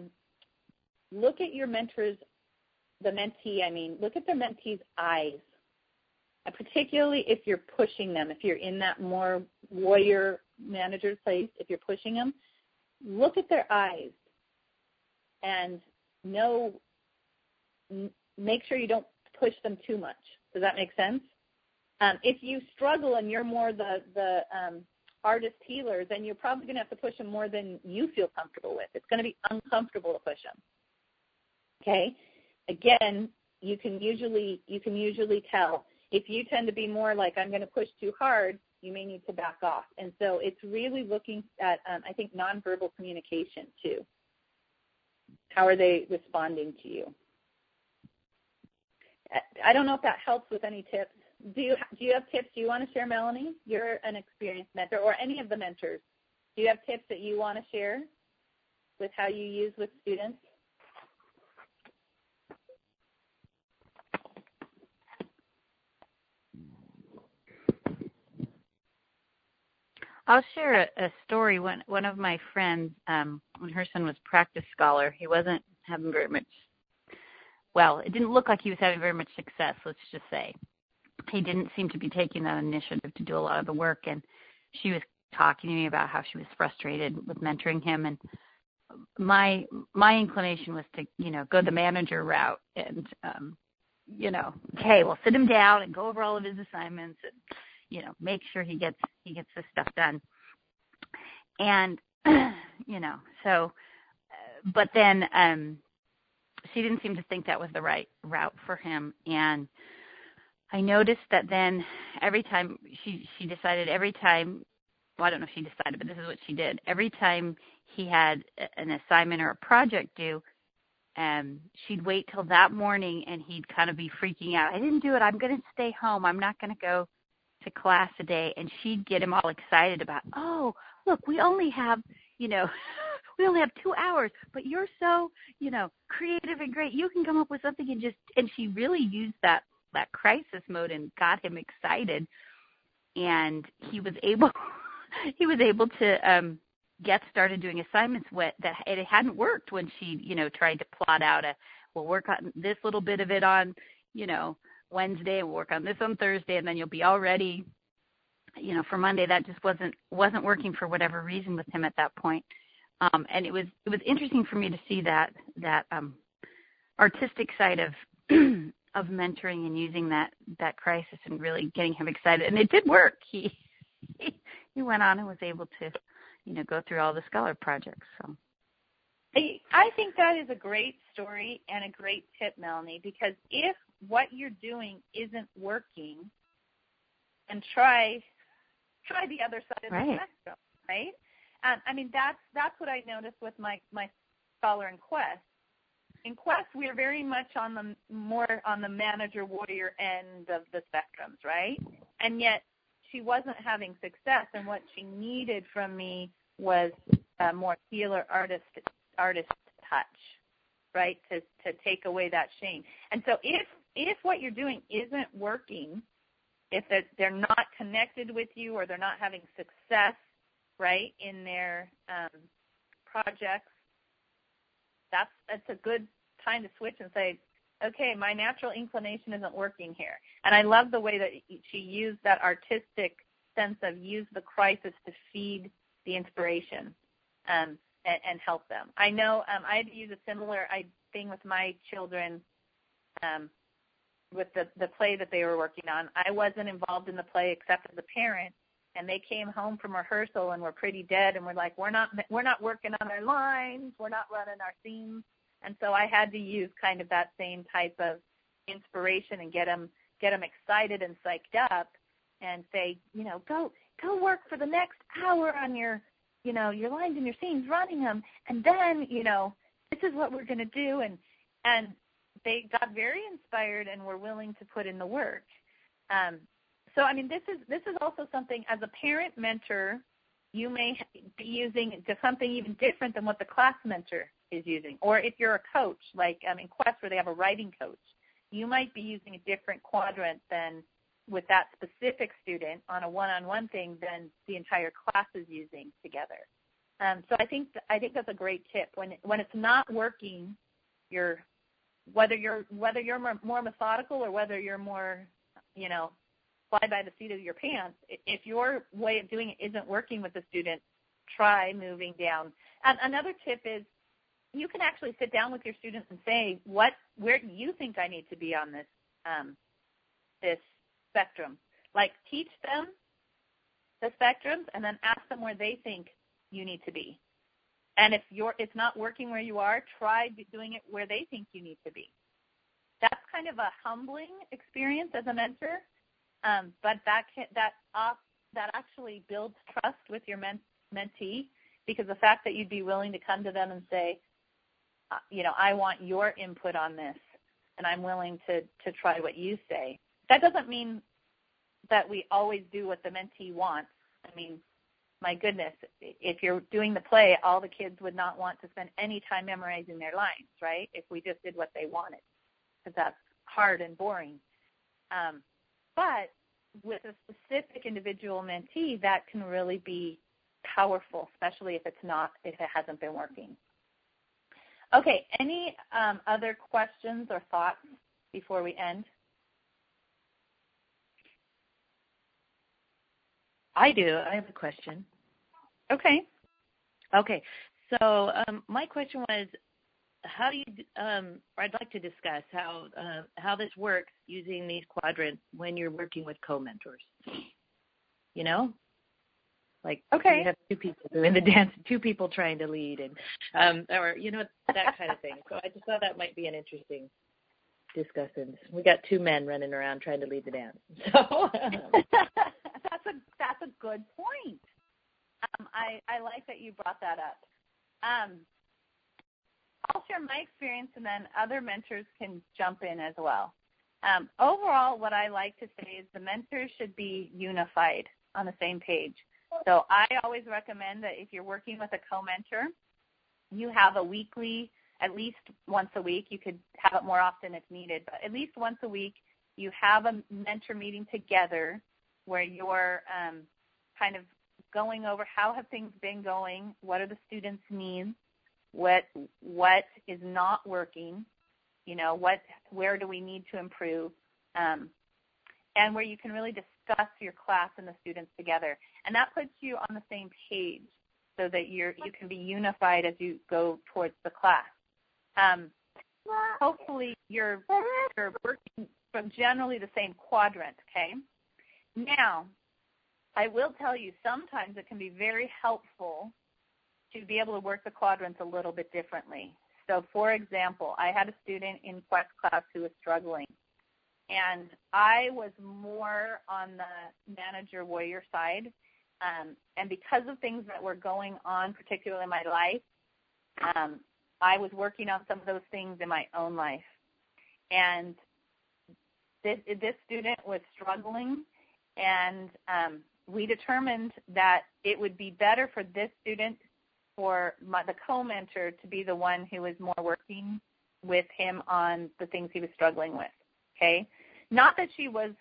look at your mentors, the mentee. I mean, look at the mentee's eyes. particularly if you're pushing them, if you're in that more warrior manager place, if you're pushing them, look at their eyes and know, make sure you don't push them too much. Does that make sense? Um, if you struggle and you're more the, the um, artist healer, then you're probably going to have to push them more than you feel comfortable with. It's going to be uncomfortable to push them. Okay? Again, you can usually you can usually tell. If you tend to be more like, I'm going to push too hard, you may need to back off. And so it's really looking at, um, I think, nonverbal communication too. How are they responding to you? I don't know if that helps with any tips. Do you do you have tips you want to share, Melanie? You're an experienced mentor, or any of the mentors. Do you have tips that you want to share with how you use with students? I'll share a, a story. One one of my friends, um, when her son was practice scholar, he wasn't having very much, well, it didn't look like he was having very much success, let's just say. He didn't seem to be taking that initiative to do a lot of the work, and she was talking to me about how she was frustrated with mentoring him, and my my inclination was to, you know, go the manager route and, um, you know, okay, well, sit him down and go over all of his assignments and, you know, make sure he gets he gets this stuff done. And, you know, so, uh, but then um, she didn't seem to think that was the right route for him, and I noticed that then every time she, she decided every time, well, I don't know if she decided, but this is what she did. Every time he had an assignment or a project due, um, she'd wait till that morning and he'd kind of be freaking out. I didn't do it. I'm going to stay home. I'm not going to go to class a day. And she'd get him all excited about, oh, look, we only have, you know, we only have two hours, but you're so, you know, creative and great. You can come up with something and just, and she really used that that crisis mode and got him excited, and he was able he was able to um get started doing assignments with, that it hadn't worked when she, you know, tried to plot out a, we'll work on this little bit of it on, you know, Wednesday, and we'll work on this on Thursday, and then you'll be all ready, you know, for Monday. That just wasn't wasn't working for whatever reason with him at that point. Um and it was it was interesting for me to see that that um artistic side of of mentoring and using that, that crisis and really getting him excited. And it did work. He, he he went on and was able to, you know, go through all the scholar projects. So I think that is a great story and a great tip, Melanie, because if what you're doing isn't working, and try try the other side of right. the spectrum, right? Um, I mean, that's that's what I noticed with my, my scholar in Quest. In Quest, we are very much on the more on the manager warrior end of the spectrums, right? And yet she wasn't having success, and what she needed from me was a more healer artist artist touch, right? To to take away that shame. And so if if what you're doing isn't working, if they're, they're not connected with you or they're not having success, right, in their um, projects, That's that's a good time to switch and say, okay, my natural inclination isn't working here. And I love the way that she used that artistic sense of use the crisis to feed the inspiration um, and, and help them. I know um, I had to use a similar thing with my children um, with the, the play that they were working on. I wasn't involved in the play except as a parent. And they came home from rehearsal and were pretty dead, and we're like, we're not we're not working on our lines, we're not running our scenes, and so I had to use kind of that same type of inspiration and get them get them excited and psyched up, and say, you know, go go work for the next hour on your, you know, your lines and your scenes, running them, and then, you know, this is what we're going to do, and and they got very inspired and were willing to put in the work. Um, So, I mean, this is this is also something, as a parent mentor, you may be using just something even different than what the class mentor is using. Or if you're a coach, like um, in Quest where they have a writing coach, you might be using a different quadrant than with that specific student on a one-on-one thing than the entire class is using together. Um, so I think I think that's a great tip. When when it's not working, you're whether you're whether you're more, more methodical or whether you're more, you know, fly by the seat of your pants. If your way of doing it isn't working with the student, try moving down. And another tip is you can actually sit down with your students and say, what, where do you think I need to be on this, um, this spectrum? Like teach them the spectrums and then ask them where they think you need to be. And if you're, it's not working where you are, try doing it where they think you need to be. That's kind of a humbling experience as a mentor, um, but that can, that uh, that actually builds trust with your men, mentee, because the fact that you'd be willing to come to them and say, uh, you know, I want your input on this, and I'm willing to to try what you say. That doesn't mean that we always do what the mentee wants. I mean, my goodness, if you're doing the play, all the kids would not want to spend any time memorizing their lines, right, if we just did what they wanted, because that's hard and boring. Um, but with a specific individual mentee, that can really be powerful, especially if it's not, if it hasn't been working. Okay, any um, other questions or thoughts before we end? I do. I have a question. Okay. Okay. So um, my question was, how do you, um, or I'd like to discuss how uh, how this works using these quadrants when you're working with co-mentors. You know, like okay, you have two people doing the dance, two people trying to lead, and um, or you know that kind of thing. So I just thought that might be an interesting discussion. We got two men running around trying to lead the dance. So that's a that's a good point. Um, I I like that you brought that up. Um, I'll share my experience, and then other mentors can jump in as well. Um, overall, what I like to say is the mentors should be unified on the same page. So I always recommend that if you're working with a co-mentor, you have a weekly, at least once a week. You could have it more often if needed, but at least once a week, you have a mentor meeting together where you're um, kind of going over how have things been going, what are the students' needs, what what is not working, you know, what where do we need to improve, um, and where you can really discuss your class and the students together. And that puts you on the same page so that you're you can be unified as you go towards the class. Um, hopefully you're, you're working from generally the same quadrant, okay? Now, I will tell you sometimes it can be very helpful to be able to work the quadrants a little bit differently. So, for example, I had a student in Quest class who was struggling, and I was more on the manager-warrior side, um, and because of things that were going on, particularly in my life, um, I was working on some of those things in my own life. And this, this student was struggling, and um, we determined that it would be better for this student for my, the co-mentor to be the one who was more working with him on the things he was struggling with, okay? Not that she was,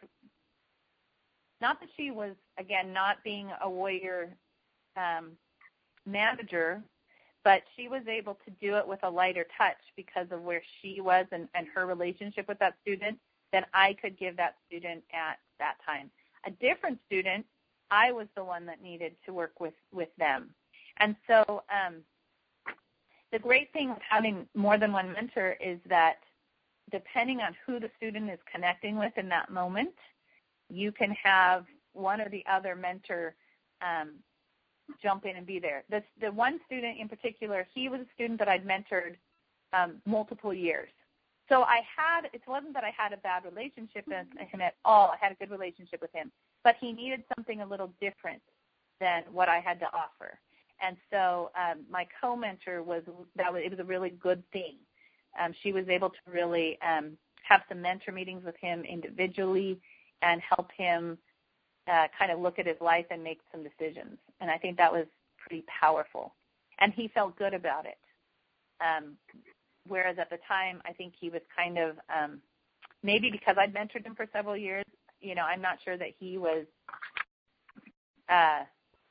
not that she was, again, not being a warrior um, manager, but she was able to do it with a lighter touch because of where she was and, and her relationship with that student than I could give that student at that time. A different student, I was the one that needed to work with, with them. And so um, the great thing with having more than one mentor is that depending on who the student is connecting with in that moment, you can have one or the other mentor um, jump in and be there. The, the one student in particular, he was a student that I'd mentored um, multiple years. So I had, it wasn't that I had a bad relationship with him at all. I had a good relationship with him. But he needed something a little different than what I had to offer. And so um, my co-mentor was, that was, it was a really good thing. Um, she was able to really um, have some mentor meetings with him individually and help him uh, kind of look at his life and make some decisions. And I think that was pretty powerful. And he felt good about it. Um, whereas at the time, I think he was kind of, um, maybe because I'd mentored him for several years, you know, I'm not sure that he was, uh,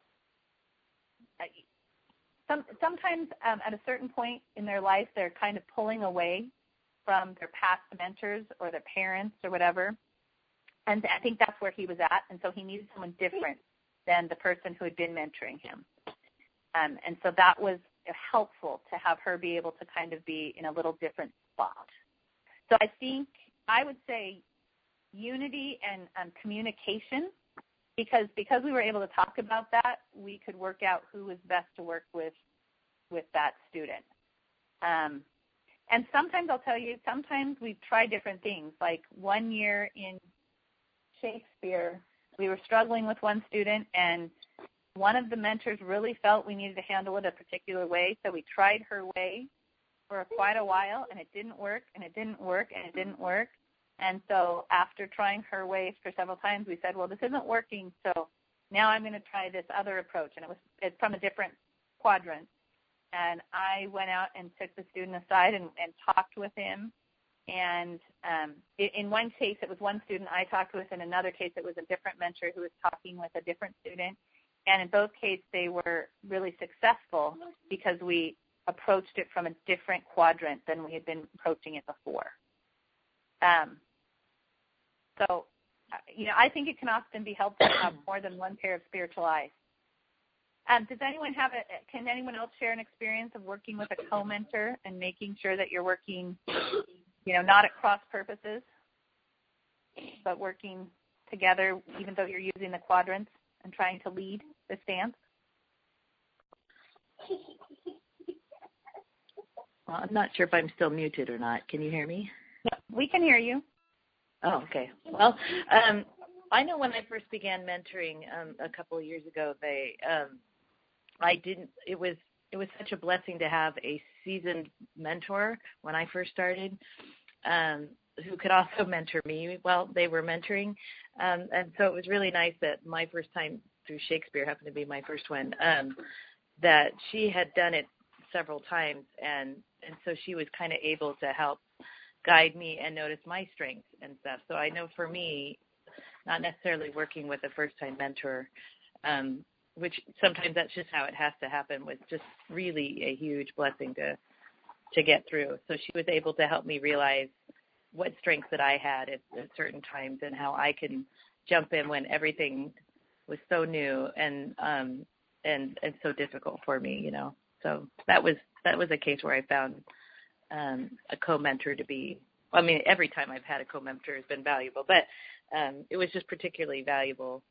some, sometimes um, at a certain point in their life, they're kind of pulling away from their past mentors or their parents or whatever. and I think that's where he was at, and so he needed someone different than the person who had been mentoring him. Um, and so that was helpful to have her be able to kind of be in a little different spot. So I think I would say unity and um, communication, because because we were able to talk about that, we could work out who was best to work with with that student. Um, and sometimes I'll tell you, sometimes we try different things. Like one year in Shakespeare, we were struggling with one student, and one of the mentors really felt we needed to handle it a particular way, so we tried her way for quite a while, and it didn't work, and it didn't work, and it didn't work. And so after trying her way for several times, we said, well, this isn't working, so now I'm going to try this other approach. And it was it's from a different quadrant. And I went out and took the student aside and, and talked with him. And um, in one case, it was one student I talked with. In another case, it was a different mentor who was talking with a different student. And in both cases, they were really successful because we approached it from a different quadrant than we had been approaching it before. Um, so, you know, I think it can often be helpful to have more than one pair of spiritual eyes. Um, does anyone have a, can anyone else share an experience of working with a co-mentor and making sure that you're working, you know, not at cross purposes, but working together even though you're using the quadrants and trying to lead this dance? Well, I'm not sure if I'm still muted or not. Can you hear me? No, we can hear you. Oh, okay. Well, um, I know when I first began mentoring um, a couple of years ago, they, um, I didn't. It was it was such a blessing to have a seasoned mentor when I first started, um, who could also mentor me while they were mentoring, um, and so it was really nice that my first time through Shakespeare happened to be my first one. Um, that she had done it several times, and and so she was kind of able to help guide me and notice my strengths and stuff. So I know for me, not necessarily working with a first-time mentor, um, which sometimes that's just how it has to happen, was just really a huge blessing to to get through. So she was able to help me realize what strengths that I had at, at certain times and how I can jump in when everything was so new and um, and and so difficult for me, you know. So that was that was a case where I found um, a co-mentor to be. I mean, every time I've had a co-mentor has been valuable, but um, it was just particularly valuable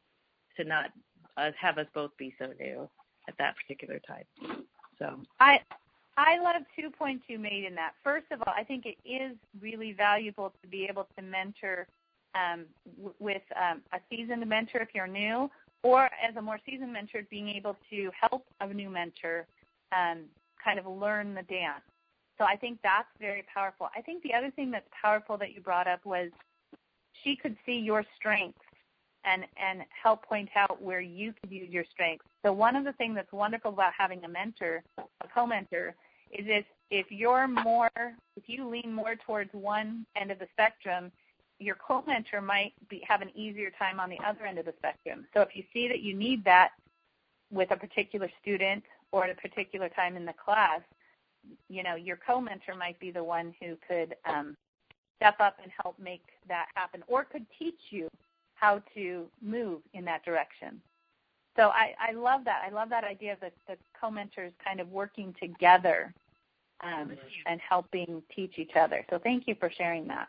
to not uh, have us both be so new at that particular time. So I I love two points you made in that. First of all, I think it is really valuable to be able to mentor um, w- with um, a seasoned mentor if you're new, or as a more seasoned mentor, being able to help a new mentor um, kind of learn the dance. So I think that's very powerful. I think the other thing that's powerful that you brought up was she could see your strengths and, and help point out where you could use your strengths. So one of the things that's wonderful about having a mentor, a co-mentor, is if, if you're more, if you lean more towards one end of the spectrum, your co-mentor might be, have an easier time on the other end of the spectrum. So if you see that you need that with a particular student or at a particular time in the class, you know, your co-mentor might be the one who could um, step up and help make that happen, or could teach you how to move in that direction. So I, I love that. I love that idea of the, the co-mentors kind of working together um, and helping teach each other. So thank you for sharing that.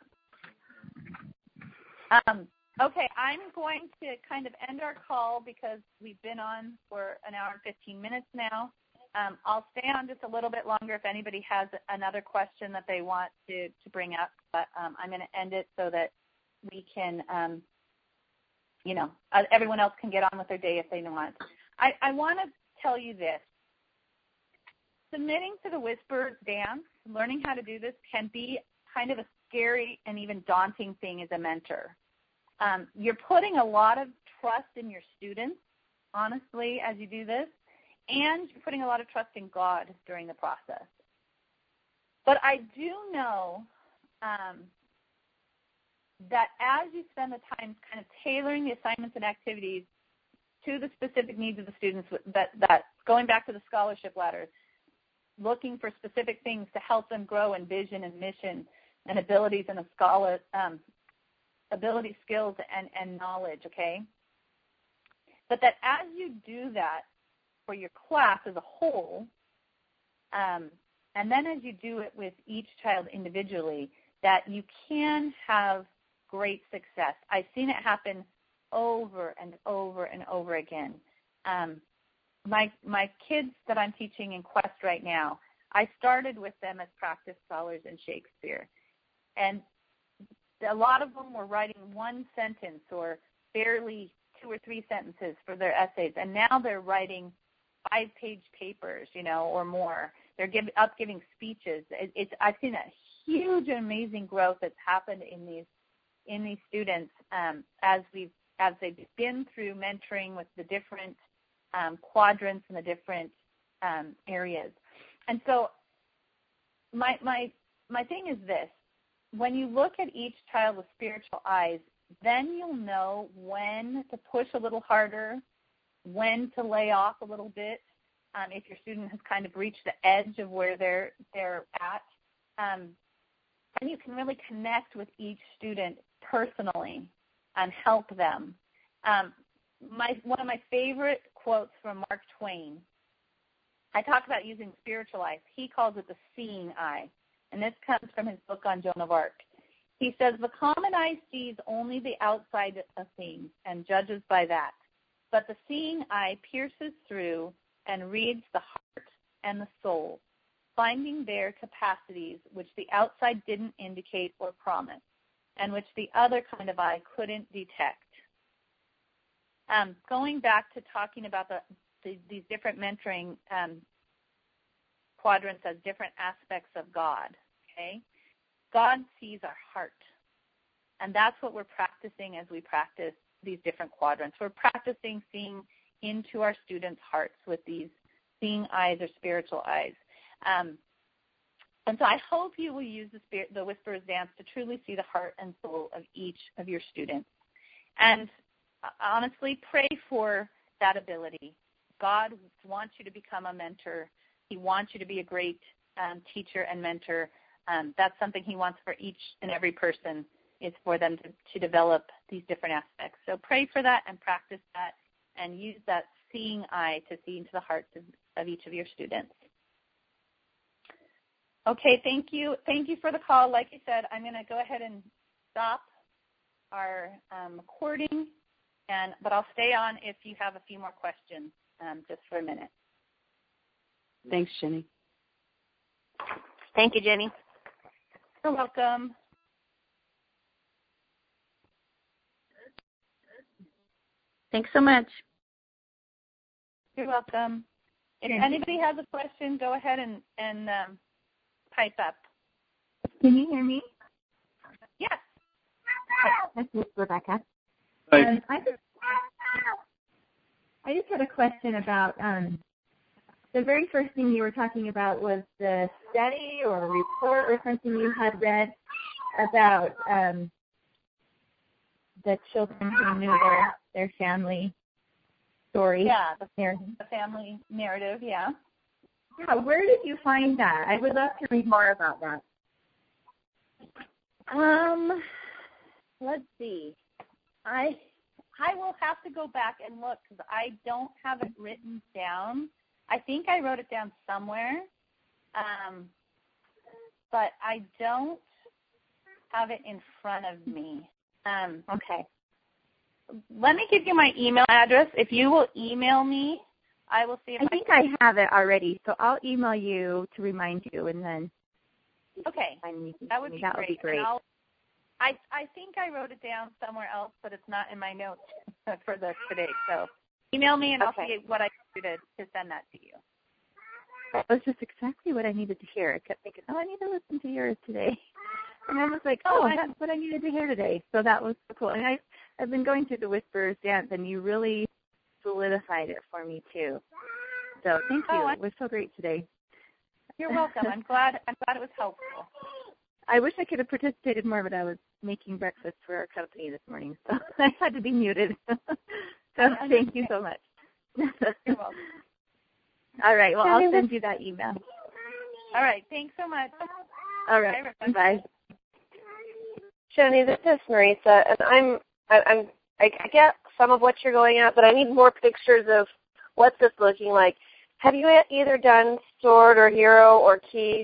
Um, okay, I'm going to kind of end our call because we've been on for an hour and fifteen minutes now. Um, I'll stay on just a little bit longer if anybody has another question that they want to, to bring up, but um, I'm going to end it so that we can, um, you know, uh, everyone else can get on with their day if they want. I, I want to tell you this. Submitting to the Whisper Dance, learning how to do this, can be kind of a scary and even daunting thing as a mentor. Um, you're putting a lot of trust in your students, honestly, as you do this. And you're putting a lot of trust in God during the process. But I do know um, that as you spend the time kind of tailoring the assignments and activities to the specific needs of the students, that, that going back to the scholarship ladder, looking for specific things to help them grow in vision and mission and abilities in a scholar, um, ability, skills, and, and knowledge, okay? But that as you do that for your class as a whole, um, and then as you do it with each child individually, that you can have great success. I've seen it happen over and over and over again. Um, my my kids that I'm teaching in Quest right now, I started with them as practice scholars in Shakespeare. And a lot of them were writing one sentence or barely two or three sentences for their essays. And now they're writing five-page papers, you know, or more. They're give, up giving speeches. It, it's I've seen a huge and amazing growth that's happened in these in these students um, as we've as they've been through mentoring with the different um, quadrants and the different um, areas. And so my my my thing is this. When you look at each child with spiritual eyes, then you'll know when to push a little harder, when to lay off a little bit, um, if your student has kind of reached the edge of where they're they're at. Um, and you can really connect with each student personally and help them. Um, my one of my favorite quotes from Mark Twain, I talk about using spiritual eyes. He calls it the seeing eye. And this comes from his book on Joan of Arc. He says, the common eye sees only the outside of things and judges by that. But the seeing eye pierces through and reads the heart and the soul, finding there capacities which the outside didn't indicate or promise, and which the other kind of eye couldn't detect. Um, going back to talking about the, the, these different mentoring um, quadrants as different aspects of God, okay? God sees our heart, and that's what we're practicing as we practice these different quadrants. We're practicing seeing into our students' hearts with these seeing eyes or spiritual eyes. Um, and so I hope you will use the, spirit, the Whisperer's Dance to truly see the heart and soul of each of your students. And uh, honestly, pray for that ability. God wants you to become a mentor. He wants you to be a great um, teacher and mentor. Um, that's something he wants for each and every person, is for them to, to develop these different aspects. So pray for that and practice that and use that seeing eye to see into the hearts of, of each of your students. Okay, thank you. Thank you for the call. Like I said, I'm going to go ahead and stop our um, recording, and but I'll stay on if you have a few more questions um, just for a minute. Thanks, Jenny. Thank you, Jenny. You're welcome. Thanks so much. You're welcome. If anybody has a question, go ahead and, and um, pipe up. Can you hear me? Yes. This is Rebecca. Hi. Um, I, just, I just had a question about um, the very first thing you were talking about was the study or report or something you had read about um, the children who knew their, their family story. Yeah, the, the family narrative, yeah. Yeah, where did you find that? I would love to read more about that. Um, let's see. I I will have to go back and look because I don't have it written down. I think I wrote it down somewhere, um, but I don't have it in front of me. Um, okay. Let me give you my email address. If you will email me, I will see if I I think can. I have it already, so I'll email you to remind you, and then Okay, that would be that great. Would be great. And I'll, I I think I wrote it down somewhere else, but it's not in my notes for the today. So email me, and Okay. I'll see what I can do to, to send that to you. That was just exactly what I needed to hear. I kept thinking, oh, I need to listen to yours today. And I was like, oh, Oh, that's what I needed to hear today. So that was so cool. And I, I've been going through the Whisperer's Dance, and you really solidified it for me, too. So thank you. Oh, I- it was so great today. You're welcome. I'm glad. I'm glad it was helpful. I wish I could have participated more, but I was making breakfast for our company this morning, so I had to be muted. So thank you so much. You're welcome. All right. Well, I'll send you that email. All right. Thanks so much. All right. Bye. Bye. Jenny, this is Marisa, and I'm I, I'm I, I get some of what you're going at, but I need more pictures of what's this looking like. Have you either done Sword or Hero or Key?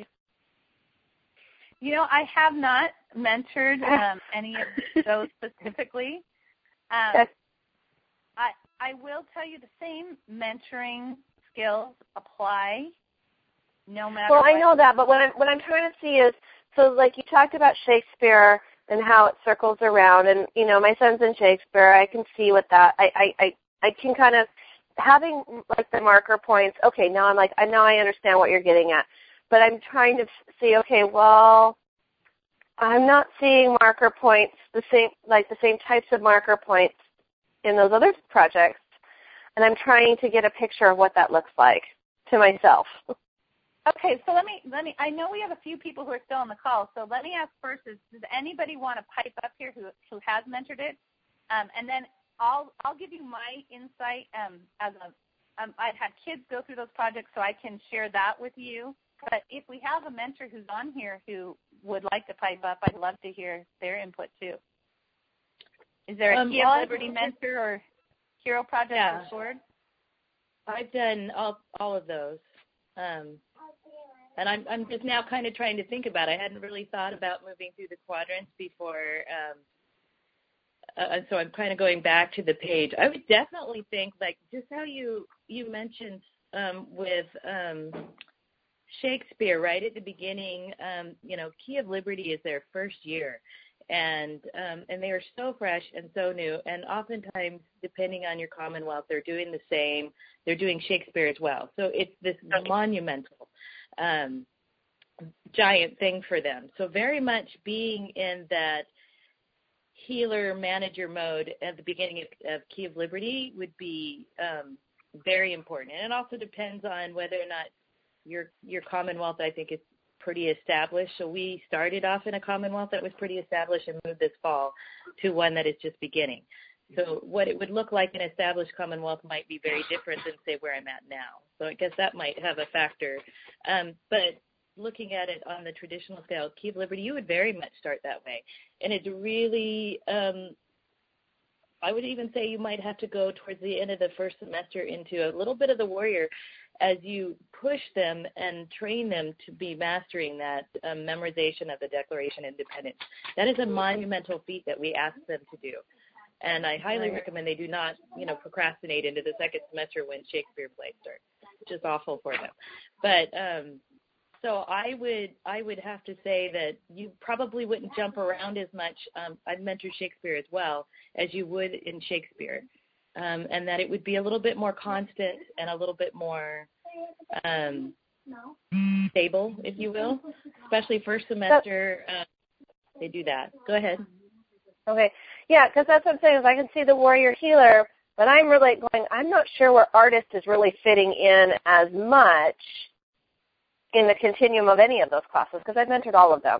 You know, I have not mentored um, any of those specifically. Um, okay. I I will tell you the same mentoring skills apply no matter Well, what. I know that, but what I'm, what I'm trying to see is, so like you talked about Shakespeare and how it circles around, and, you know, my son's in Shakespeare. I can see what that, I, I, I, I can kind of, having like the marker points, okay, now I'm like, I now I understand what you're getting at. But I'm trying to see, okay, well, I'm not seeing marker points, the same, like the same types of marker points in those other projects, and I'm trying to get a picture of what that looks like to myself. Okay, so let me, let me, I know we have a few people who are still on the call, so let me ask first, is, does anybody want to pipe up here who, who has mentored it? Um, and then I'll, I'll give you my insight um, as a, um, I've had kids go through those projects, so I can share that with you. But if we have a mentor who's on here who would like to pipe up, I'd love to hear their input too. Is there a um, Key of Liberty mentor or Hero Project yeah. or Sword? I've done all all of those. Um, and I'm I'm just now kind of trying to think about it. I hadn't really thought about moving through the quadrants before, um, uh, so I'm kind of going back to the page. I would definitely think, like, just how you, you mentioned um, with um, Shakespeare, right at the beginning, um, you know, Key of Liberty is their first year. And um, and they are so fresh and so new. And oftentimes, depending on your Commonwealth, they're doing the same. They're doing Shakespeare as well. So it's this okay. monumental, um, giant thing for them. So very much being in that healer manager mode at the beginning of, of Key of Liberty would be um, very important. And it also depends on whether or not your your Commonwealth, I think, is pretty established. So we started off in a Commonwealth that was pretty established and moved this fall to one that is just beginning. So what it would look like in established Commonwealth might be very different than, say, where I'm at now. So I guess that might have a factor. Um, but looking at it on the traditional scale, Key of Liberty, you would very much start that way. And it's really, um, I would even say you might have to go towards the end of the first semester into a little bit of the warrior as you push them and train them to be mastering that um, memorization of the Declaration of Independence. That is a monumental feat that we ask them to do. And I highly recommend they do not, you know, procrastinate into the second semester when Shakespeare plays start, which is awful for them. But um, so I would I would have to say that you probably wouldn't jump around as much. Um, I've mentored Shakespeare as well as you would in Shakespeare. Um, and that it would be a little bit more constant and a little bit more um, stable, if you will, especially first semester. Uh, they do that. Go ahead. Okay. Yeah, because that's what I'm saying is I can see the warrior healer, but I'm really going, I'm not sure where artist is really fitting in as much in the continuum of any of those classes because I've mentored all of them.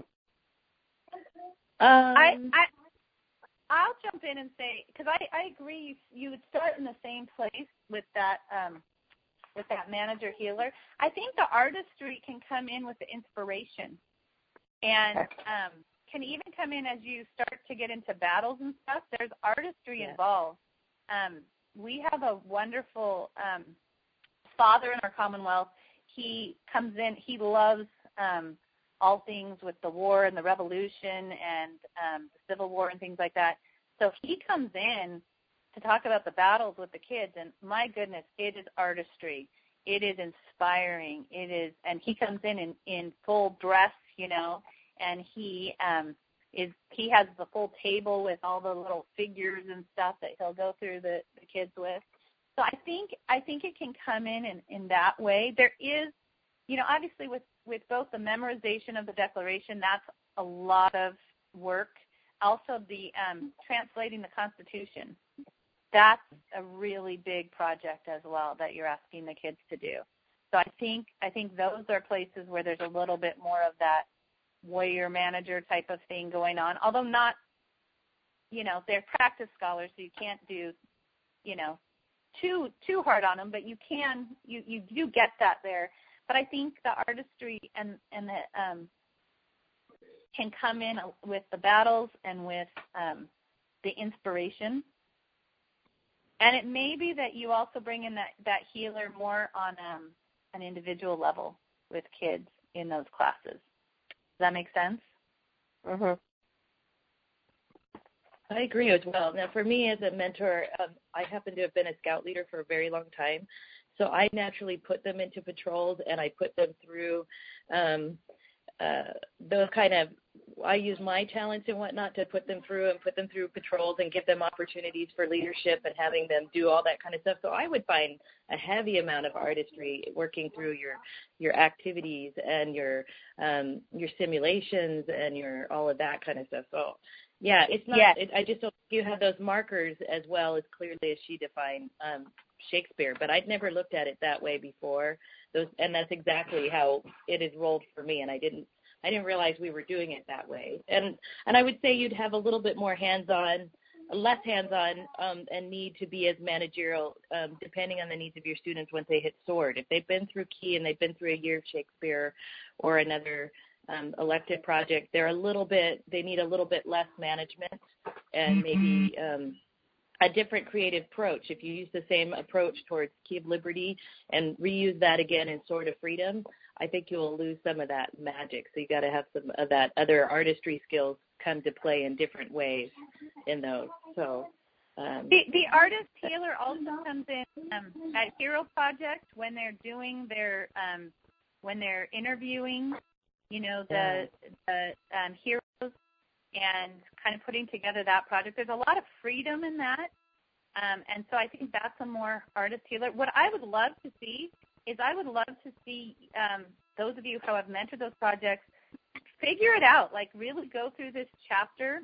Um, I, I I'll jump in and say, because I, I agree, you, you would start in the same place with that um, with that manager healer. I think the artistry can come in with the inspiration and um, can even come in as you start to get into battles and stuff. There's artistry yeah. involved. Um, we have a wonderful um, father in our Commonwealth. He comes in, he loves um, all things with the war and the revolution and um, the Civil War and things like that. So he comes in to talk about the battles with the kids, and my goodness, it is artistry. It is inspiring. It is, and he comes in in, in full dress, you know, and he um, is he has the full table with all the little figures and stuff that he'll go through the, the kids with. So I think I think it can come in, in in that way. There is, you know, obviously with with both the memorization of the Declaration, that's a lot of work. Also, the um, translating the Constitution, that's a really big project as well that you're asking the kids to do. So I think I think those are places where there's a little bit more of that warrior manager type of thing going on, although not, you know, they're practice scholars, so you can't do, you know, too too hard on them, but you can, you, you do get that there. But I think the artistry and, and the um, can come in with the battles and with um, the inspiration. And it may be that you also bring in that, that healer more on um, an individual level with kids in those classes. Does that make sense? Mm-hmm. I agree as well. Now, for me as a mentor, um, I happen to have been a scout leader for a very long time. So I naturally put them into patrols, and I put them through um, uh, those kind of, I use my talents and whatnot to put them through and put them through patrols and give them opportunities for leadership and having them do all that kind of stuff. So I would find a heavy amount of artistry working through your your activities and your um, your simulations and your all of that kind of stuff. So yeah, it's not. Yes. It, I just don't think you have those markers as well as clearly as she defined um, Shakespeare. But I'd never looked at it that way before. Those, and that's exactly how it is rolled for me. And I didn't. I didn't realize we were doing it that way. And and I would say you'd have a little bit more hands-on, less hands-on, um, and need to be as managerial, um, depending on the needs of your students once they hit sword. If they've been through Key and they've been through a year of Shakespeare or another um, elective project, they're a little bit, they need a little bit less management and maybe um, a different creative approach. If you use the same approach towards Key of Liberty and reuse that again in Sword of Freedom, I think you'll lose some of that magic. So you got to have some of that other artistry skills come to play in different ways in those. So um, the the artist healer also comes in um, at Hero Project when they're doing their um, when they're interviewing, you know, the the um, heroes and kind of putting together that project. There's a lot of freedom in that, um, and so I think that's a more artist healer. What I would love to see is I would love to see um, those of you who have mentored those projects figure it out, like really go through this chapter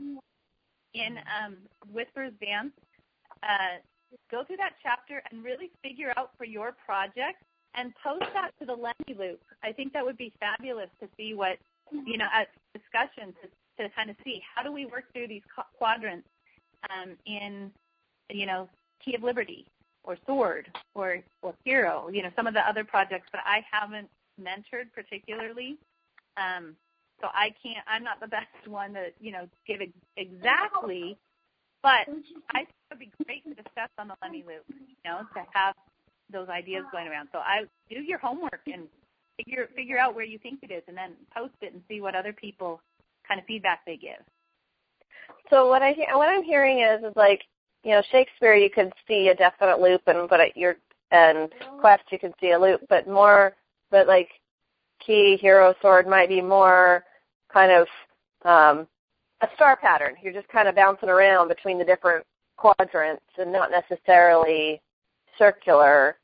in um, Whispers Dance, uh, go through that chapter and really figure out for your project and post that to the Lemmy Loop. I think that would be fabulous to see what, you know, at discussion to, to kind of see how do we work through these quadrants um, in, you know, Key of Liberty, or Sword, or, or Hero, you know, some of the other projects that I haven't mentored particularly. Um, so I can't, I'm not the best one to, you know, give it exactly, but I think it would be great to discuss on the Lemmy Loop, you know, to have those ideas going around. So I do your homework and figure figure out where you think it is and then post it and see what other people kind of feedback they give. So what I what I'm hearing is is like, you know, Shakespeare you could see a definite loop, and but at your and Quest you could see a loop, but more, but like Key, Hero, Sword might be more kind of um, a star pattern. You're just kind of bouncing around between the different quadrants and not necessarily circular.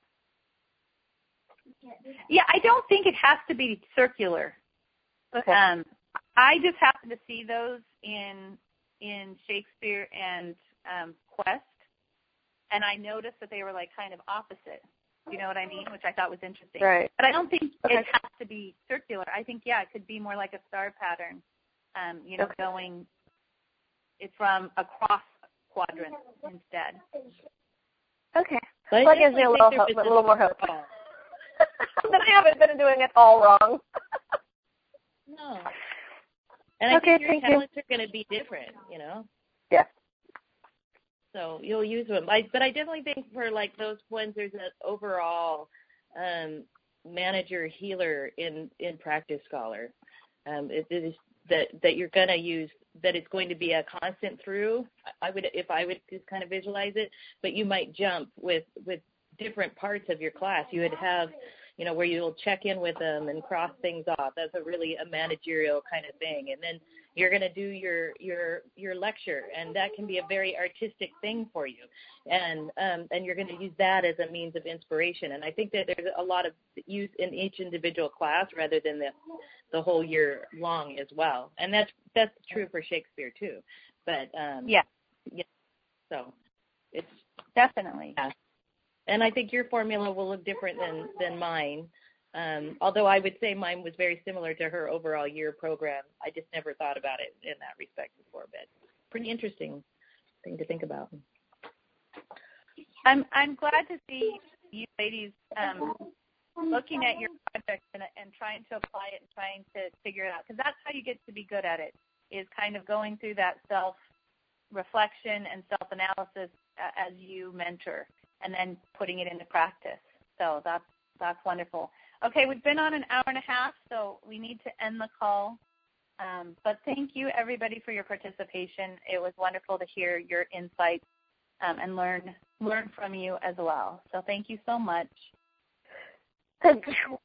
Yeah, I don't think it has to be circular. Okay. Um, I just happen to see those in in Shakespeare and um, Quest, and I noticed that they were like kind of opposite. You know what I mean? Which I thought was interesting. Right. But I don't think okay. it has to be circular. I think, yeah, it could be more like a star pattern, um, you know, okay. going it's from across quadrants instead. Okay. So that gives me a little, ho- a little more hope. That I haven't been doing it all wrong. No. And I okay, think your talents you. are going to be different, you know? Yeah. So you'll use them. I, but I definitely think for, like, those ones, there's an overall um, manager healer in, in Practice Scholar. Um, it, it is that, that you're going to use, that it's going to be a constant through. I would, if I would just kind of visualize it, but you might jump with, with different parts of your class. You would have, you know, where you'll check in with them and cross things off. That's a really a managerial kind of thing. And then you're going to do your your your lecture, and that can be a very artistic thing for you. And um, and you're going to use that as a means of inspiration. And I think that there's a lot of use in each individual class rather than the the whole year long as well. And that's that's true for Shakespeare too. But um, yeah, yeah. So it's definitely. Yeah. And I think your formula will look different than, than mine, um, although I would say mine was very similar to her overall year program. I just never thought about it in that respect before, but pretty interesting thing to think about. I'm I'm glad to see you ladies um, looking at your project and, and trying to apply it and trying to figure it out, because that's how you get to be good at it, is kind of going through that self-reflection and self-analysis as you mentor and then putting it into practice. So that's that's wonderful. Okay, we've been on an hour and a half, so we need to end the call. Um, but thank you, everybody, for your participation. It was wonderful to hear your insights um, and learn learn from you as well. So thank you so much. Thank you.